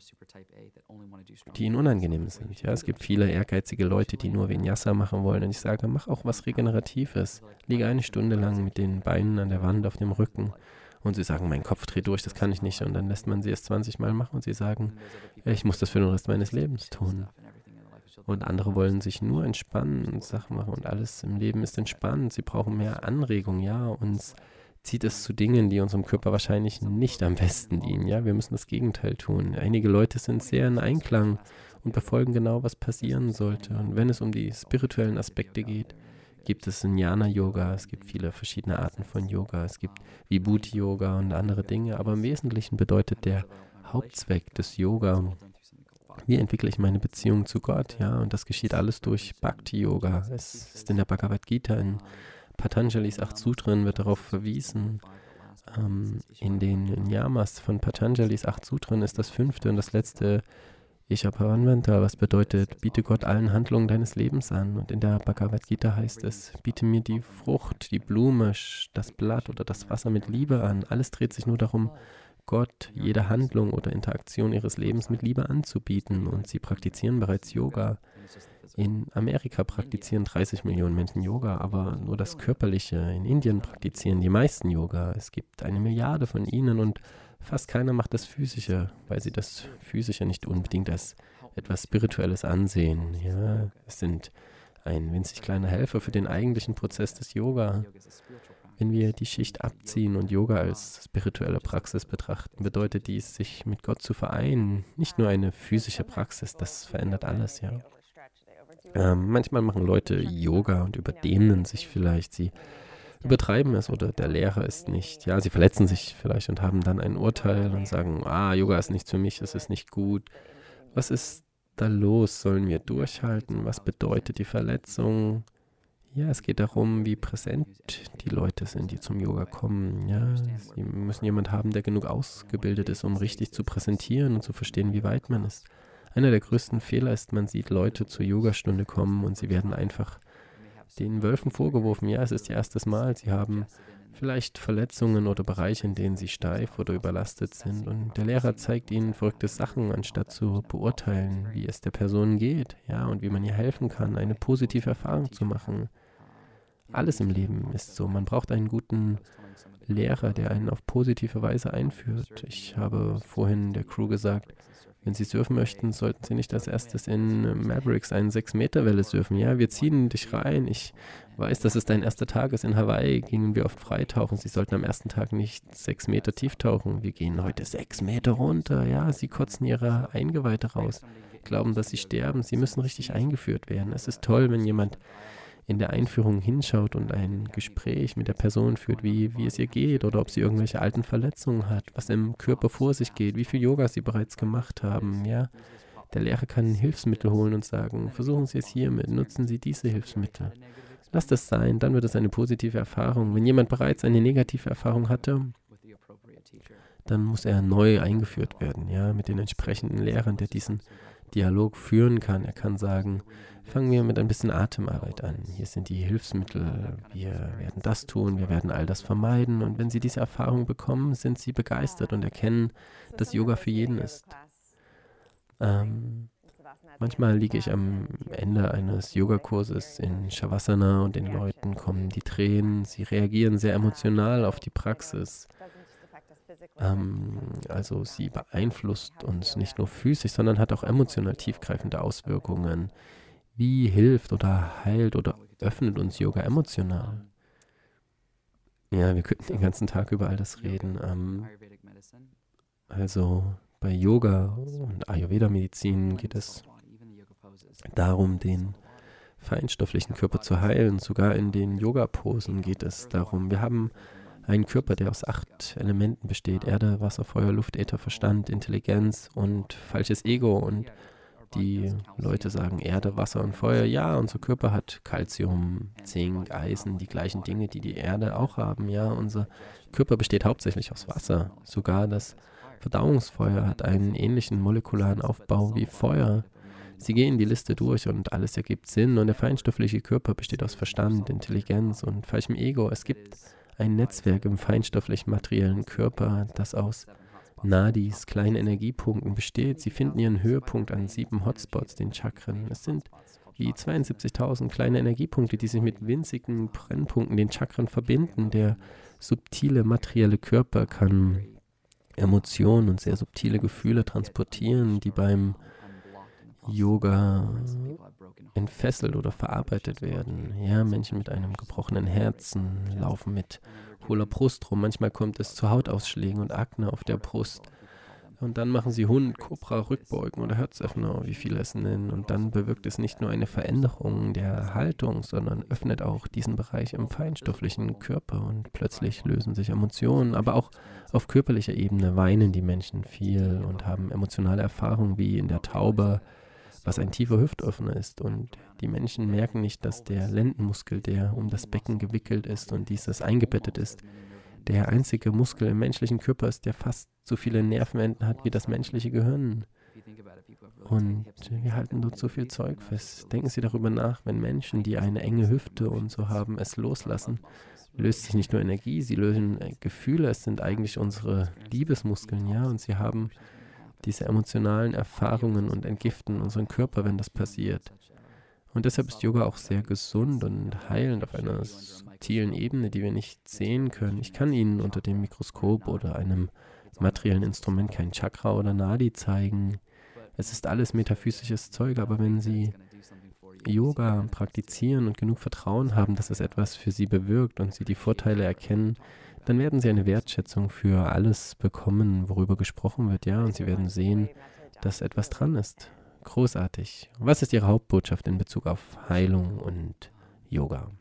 unangenehm sind. Ja, es gibt viele ehrgeizige Leute, die nur Vinyasa machen wollen. Und ich sage, mach auch was Regeneratives. Liege eine Stunde lang mit den Beinen an der Wand auf dem Rücken. Und sie sagen, mein Kopf dreht durch, das kann ich nicht. Und dann lässt man sie es 20 Mal machen und sie sagen, ich muss das für den Rest meines Lebens tun. Und andere wollen sich nur entspannen und Sachen machen und alles im Leben ist entspannt. Sie brauchen mehr Anregung, ja. Uns zieht es zu Dingen, die unserem Körper wahrscheinlich nicht am besten dienen, ja. Wir müssen das Gegenteil tun. Einige Leute sind sehr in Einklang und befolgen genau, was passieren sollte. Und wenn es um die spirituellen Aspekte geht, gibt es Jnana-Yoga, es gibt viele verschiedene Arten von Yoga, es gibt Vibhuti-Yoga und andere Dinge, aber im Wesentlichen bedeutet der Hauptzweck des Yoga, wie entwickle ich meine Beziehung zu Gott, ja, und das geschieht alles durch Bhakti-Yoga. Es ist in der Bhagavad Gita, in Patanjalis 8 Sutren wird darauf verwiesen. In den Niyamas von Patanjalis 8 Sutren ist das 5. und das letzte Ishapavanvanta, was bedeutet, biete Gott allen Handlungen deines Lebens an. Und in der Bhagavad Gita heißt es, biete mir die Frucht, die Blume, das Blatt oder das Wasser mit Liebe an. Alles dreht sich nur darum, Gott jede Handlung oder Interaktion ihres Lebens mit Liebe anzubieten. Und sie praktizieren bereits Yoga. In Amerika praktizieren 30 Millionen Menschen Yoga, aber nur das Körperliche. In Indien praktizieren die meisten Yoga. Es gibt 1 Milliarde von ihnen und fast keiner macht das Physische, weil sie das Physische nicht unbedingt als etwas Spirituelles ansehen. Ja, es sind ein winzig kleiner Helfer für den eigentlichen Prozess des Yoga. Wenn wir die Schicht abziehen und Yoga als spirituelle Praxis betrachten, bedeutet dies, sich mit Gott zu vereinen. Nicht nur eine physische Praxis, das verändert alles, ja. Manchmal machen Leute Yoga und überdehnen sich vielleicht. Sie übertreiben es oder der Lehrer ist nicht, ja, sie verletzen sich vielleicht und haben dann ein Urteil und sagen, Yoga ist nichts für mich, es ist nicht gut. Was ist da los? Sollen wir durchhalten? Was bedeutet die Verletzung? Ja, es geht darum, wie präsent die Leute sind, die zum Yoga kommen. Ja, sie müssen jemanden haben, der genug ausgebildet ist, um richtig zu präsentieren und zu verstehen, wie weit man ist. Einer der größten Fehler ist, man sieht Leute zur Yogastunde kommen und sie werden einfach den Wölfen vorgeworfen. Ja, es ist ihr erstes Mal. Sie haben vielleicht Verletzungen oder Bereiche, in denen sie steif oder überlastet sind. Und der Lehrer zeigt ihnen verrückte Sachen, anstatt zu beurteilen, wie es der Person geht, ja, und wie man ihr helfen kann, eine positive Erfahrung zu machen. Alles im Leben ist so. Man braucht einen guten Lehrer, der einen auf positive Weise einführt. Ich habe vorhin der Crew gesagt, wenn Sie surfen möchten, sollten Sie nicht als erstes in Mavericks eine 6-Meter-Welle surfen. Ja, wir ziehen dich rein. Ich weiß, dass es dein erster Tag ist. In Hawaii gingen wir oft freitauchen. Sie sollten am ersten Tag nicht 6 Meter tief tauchen. Wir gehen heute 6 Meter runter. Ja, Sie kotzen Ihre Eingeweide raus. glauben, dass sie sterben. Sie müssen richtig eingeführt werden. Es ist toll, wenn jemand in der Einführung hinschaut und ein Gespräch mit der Person führt, wie es ihr geht oder ob sie irgendwelche alten Verletzungen hat, was im Körper vor sich geht, wie viel Yoga sie bereits gemacht haben. Ja, der Lehrer kann Hilfsmittel holen und sagen, versuchen Sie es hiermit, nutzen Sie diese Hilfsmittel. Lasst es sein, dann wird es eine positive Erfahrung. Wenn jemand bereits eine negative Erfahrung hatte, dann muss er neu eingeführt werden, ja, mit den entsprechenden Lehrern, der diesen Dialog führen kann. Er kann sagen, fangen wir mit ein bisschen Atemarbeit an. Hier sind die Hilfsmittel, wir werden das tun, wir werden all das vermeiden. Und wenn Sie diese Erfahrung bekommen, sind Sie begeistert und erkennen, dass Yoga für jeden ist. Manchmal liege ich am Ende eines Yogakurses in Shavasana und den Leuten kommen die Tränen, sie reagieren sehr emotional auf die Praxis. Also sie beeinflusst uns nicht nur physisch, sondern hat auch emotional tiefgreifende Auswirkungen. Wie hilft oder heilt oder öffnet uns Yoga emotional? Ja, wir könnten den ganzen Tag über all das reden. Also bei Yoga und Ayurveda-Medizin geht es darum, den feinstofflichen Körper zu heilen. Sogar in den Yoga-Posen geht es darum. Wir haben einen Körper, der aus 8 Elementen besteht. Erde, Wasser, Feuer, Luft, Äther, Verstand, Intelligenz und falsches Ego. Und die Leute sagen Erde, Wasser und Feuer. Ja, unser Körper hat Calcium, Zink, Eisen, die gleichen Dinge, die die Erde auch haben. Ja, unser Körper besteht hauptsächlich aus Wasser. Sogar das Verdauungsfeuer hat einen ähnlichen molekularen Aufbau wie Feuer. Sie gehen die Liste durch und alles ergibt Sinn. Und der feinstoffliche Körper besteht aus Verstand, Intelligenz und falschem Ego. Es gibt ein Netzwerk im feinstofflichen materiellen Körper, das aus Nadis, kleinen Energiepunkten besteht. Sie finden ihren Höhepunkt an 7 Hotspots, den Chakren. Es sind wie 72.000 kleine Energiepunkte, die sich mit winzigen Brennpunkten, den Chakren, verbinden. Der subtile materielle Körper kann Emotionen und sehr subtile Gefühle transportieren, die beim Yoga entfesselt oder verarbeitet werden. Ja, Menschen mit einem gebrochenen Herzen laufen mit hohler Brust rum. Manchmal kommt es zu Hautausschlägen und Akne auf der Brust. Und dann machen sie Hund, Cobra, Rückbeugen oder Herzöffner, wie viele es nennen. Und dann bewirkt es nicht nur eine Veränderung der Haltung, sondern öffnet auch diesen Bereich im feinstofflichen Körper. Und plötzlich lösen sich Emotionen, aber auch auf körperlicher Ebene weinen die Menschen viel und haben emotionale Erfahrungen wie in der Taube, was ein tiefer Hüftöffner ist. Und die Menschen merken nicht, dass der Lendenmuskel, der um das Becken gewickelt ist und dieses eingebettet ist, der einzige Muskel im menschlichen Körper ist, der fast so viele Nervenenden hat wie das menschliche Gehirn. Und wir halten dort so viel Zeug fest. Denken Sie darüber nach, wenn Menschen, die eine enge Hüfte und so haben, es loslassen, löst sich nicht nur Energie, sie lösen Gefühle, es sind eigentlich unsere Liebesmuskeln, ja, und sie haben diese emotionalen Erfahrungen und entgiften unseren Körper, wenn das passiert. Und deshalb ist Yoga auch sehr gesund und heilend auf einer subtilen Ebene, die wir nicht sehen können. Ich kann Ihnen unter dem Mikroskop oder einem materiellen Instrument kein Chakra oder Nadi zeigen. Es ist alles metaphysisches Zeug, aber wenn Sie Yoga praktizieren und genug Vertrauen haben, dass es etwas für Sie bewirkt und Sie die Vorteile erkennen, dann werden Sie eine Wertschätzung für alles bekommen, worüber gesprochen wird, ja, und Sie werden sehen, dass etwas dran ist. Großartig. Was ist Ihre Hauptbotschaft in Bezug auf Heilung und Yoga?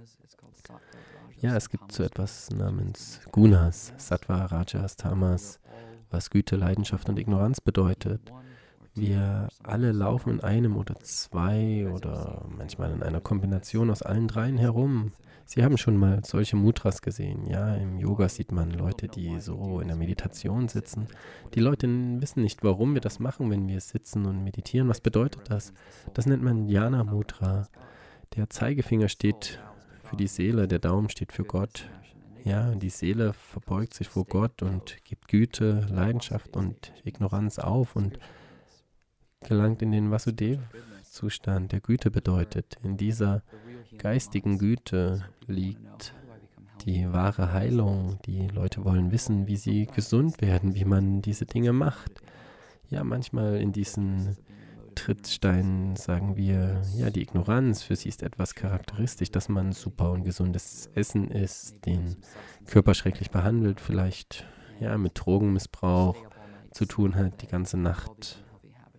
Ja, es gibt so etwas namens Gunas, Sattva, Rajas, Tamas, was Güte, Leidenschaft und Ignoranz bedeutet. Wir alle laufen in einem oder 2 oder manchmal in einer Kombination aus allen 3 herum. Sie haben schon mal solche Mudras gesehen, ja, im Yoga sieht man Leute, die so in der Meditation sitzen. Die Leute wissen nicht, warum wir das machen, wenn wir sitzen und meditieren. Was bedeutet das? Das nennt man Jnana Mudra. Der Zeigefinger steht für die Seele, der Daumen steht für Gott. Ja, die Seele verbeugt sich vor Gott und gibt Güte, Leidenschaft und Ignoranz auf und gelangt in den Vasudev-Zustand, der Güte bedeutet. In dieser geistigen Güte liegt die wahre Heilung. Die Leute wollen wissen, wie sie gesund werden, wie man diese Dinge macht. Ja, manchmal in diesen Trittsteinen sagen wir, ja, die Ignoranz, für sie ist etwas charakteristisch, dass man super ungesundes Essen isst, den Körper schrecklich behandelt, vielleicht ja mit Drogenmissbrauch zu tun hat, die ganze Nacht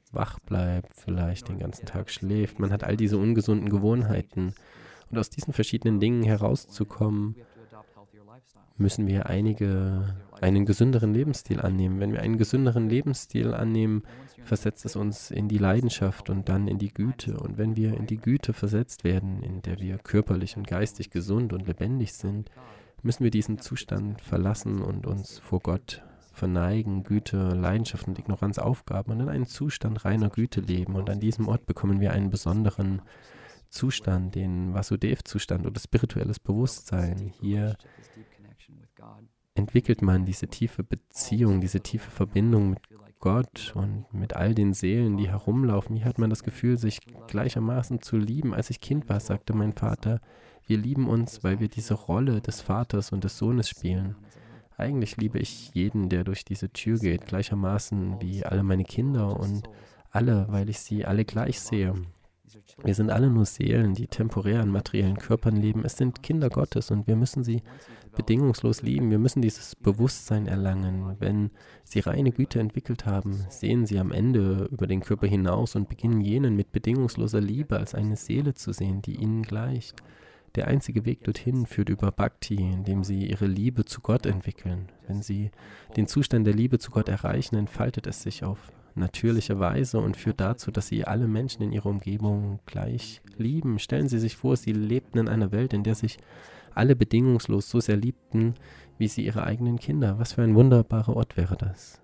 wach bleibt, vielleicht den ganzen Tag schläft. Man hat all diese ungesunden Gewohnheiten. Und aus diesen verschiedenen Dingen herauszukommen, müssen wir einen gesünderen Lebensstil annehmen. Wenn wir einen gesünderen Lebensstil annehmen, versetzt es uns in die Leidenschaft und dann in die Güte. Und wenn wir in die Güte versetzt werden, in der wir körperlich und geistig gesund und lebendig sind, müssen wir diesen Zustand verlassen und uns vor Gott verneigen, Güte, Leidenschaft und Ignoranz aufgaben und in einen Zustand reiner Güte leben. Und an diesem Ort bekommen wir einen besonderen Zustand, den Vasudev-Zustand oder spirituelles Bewusstsein. Hier entwickelt man diese tiefe Beziehung, diese tiefe Verbindung mit Gott und mit all den Seelen, die herumlaufen. Hier hat man das Gefühl, sich gleichermaßen zu lieben. Als ich Kind war, sagte mein Vater, wir lieben uns, weil wir diese Rolle des Vaters und des Sohnes spielen. Eigentlich liebe ich jeden, der durch diese Tür geht, gleichermaßen wie alle meine Kinder und alle, weil ich sie alle gleich sehe. Wir sind alle nur Seelen, die temporär in materiellen Körpern leben. Es sind Kinder Gottes und wir müssen sie bedingungslos lieben. Wir müssen dieses Bewusstsein erlangen. Wenn sie reine Güte entwickelt haben, sehen sie am Ende über den Körper hinaus und beginnen jenen mit bedingungsloser Liebe als eine Seele zu sehen, die ihnen gleicht. Der einzige Weg dorthin führt über Bhakti, indem sie ihre Liebe zu Gott entwickeln. Wenn sie den Zustand der Liebe zu Gott erreichen, entfaltet es sich auf natürliche Weise und führt dazu, dass sie alle Menschen in ihrer Umgebung gleich lieben. Stellen Sie sich vor, Sie lebten in einer Welt, in der sich alle bedingungslos so sehr liebten, wie sie ihre eigenen Kinder. Was für ein wunderbarer Ort wäre das?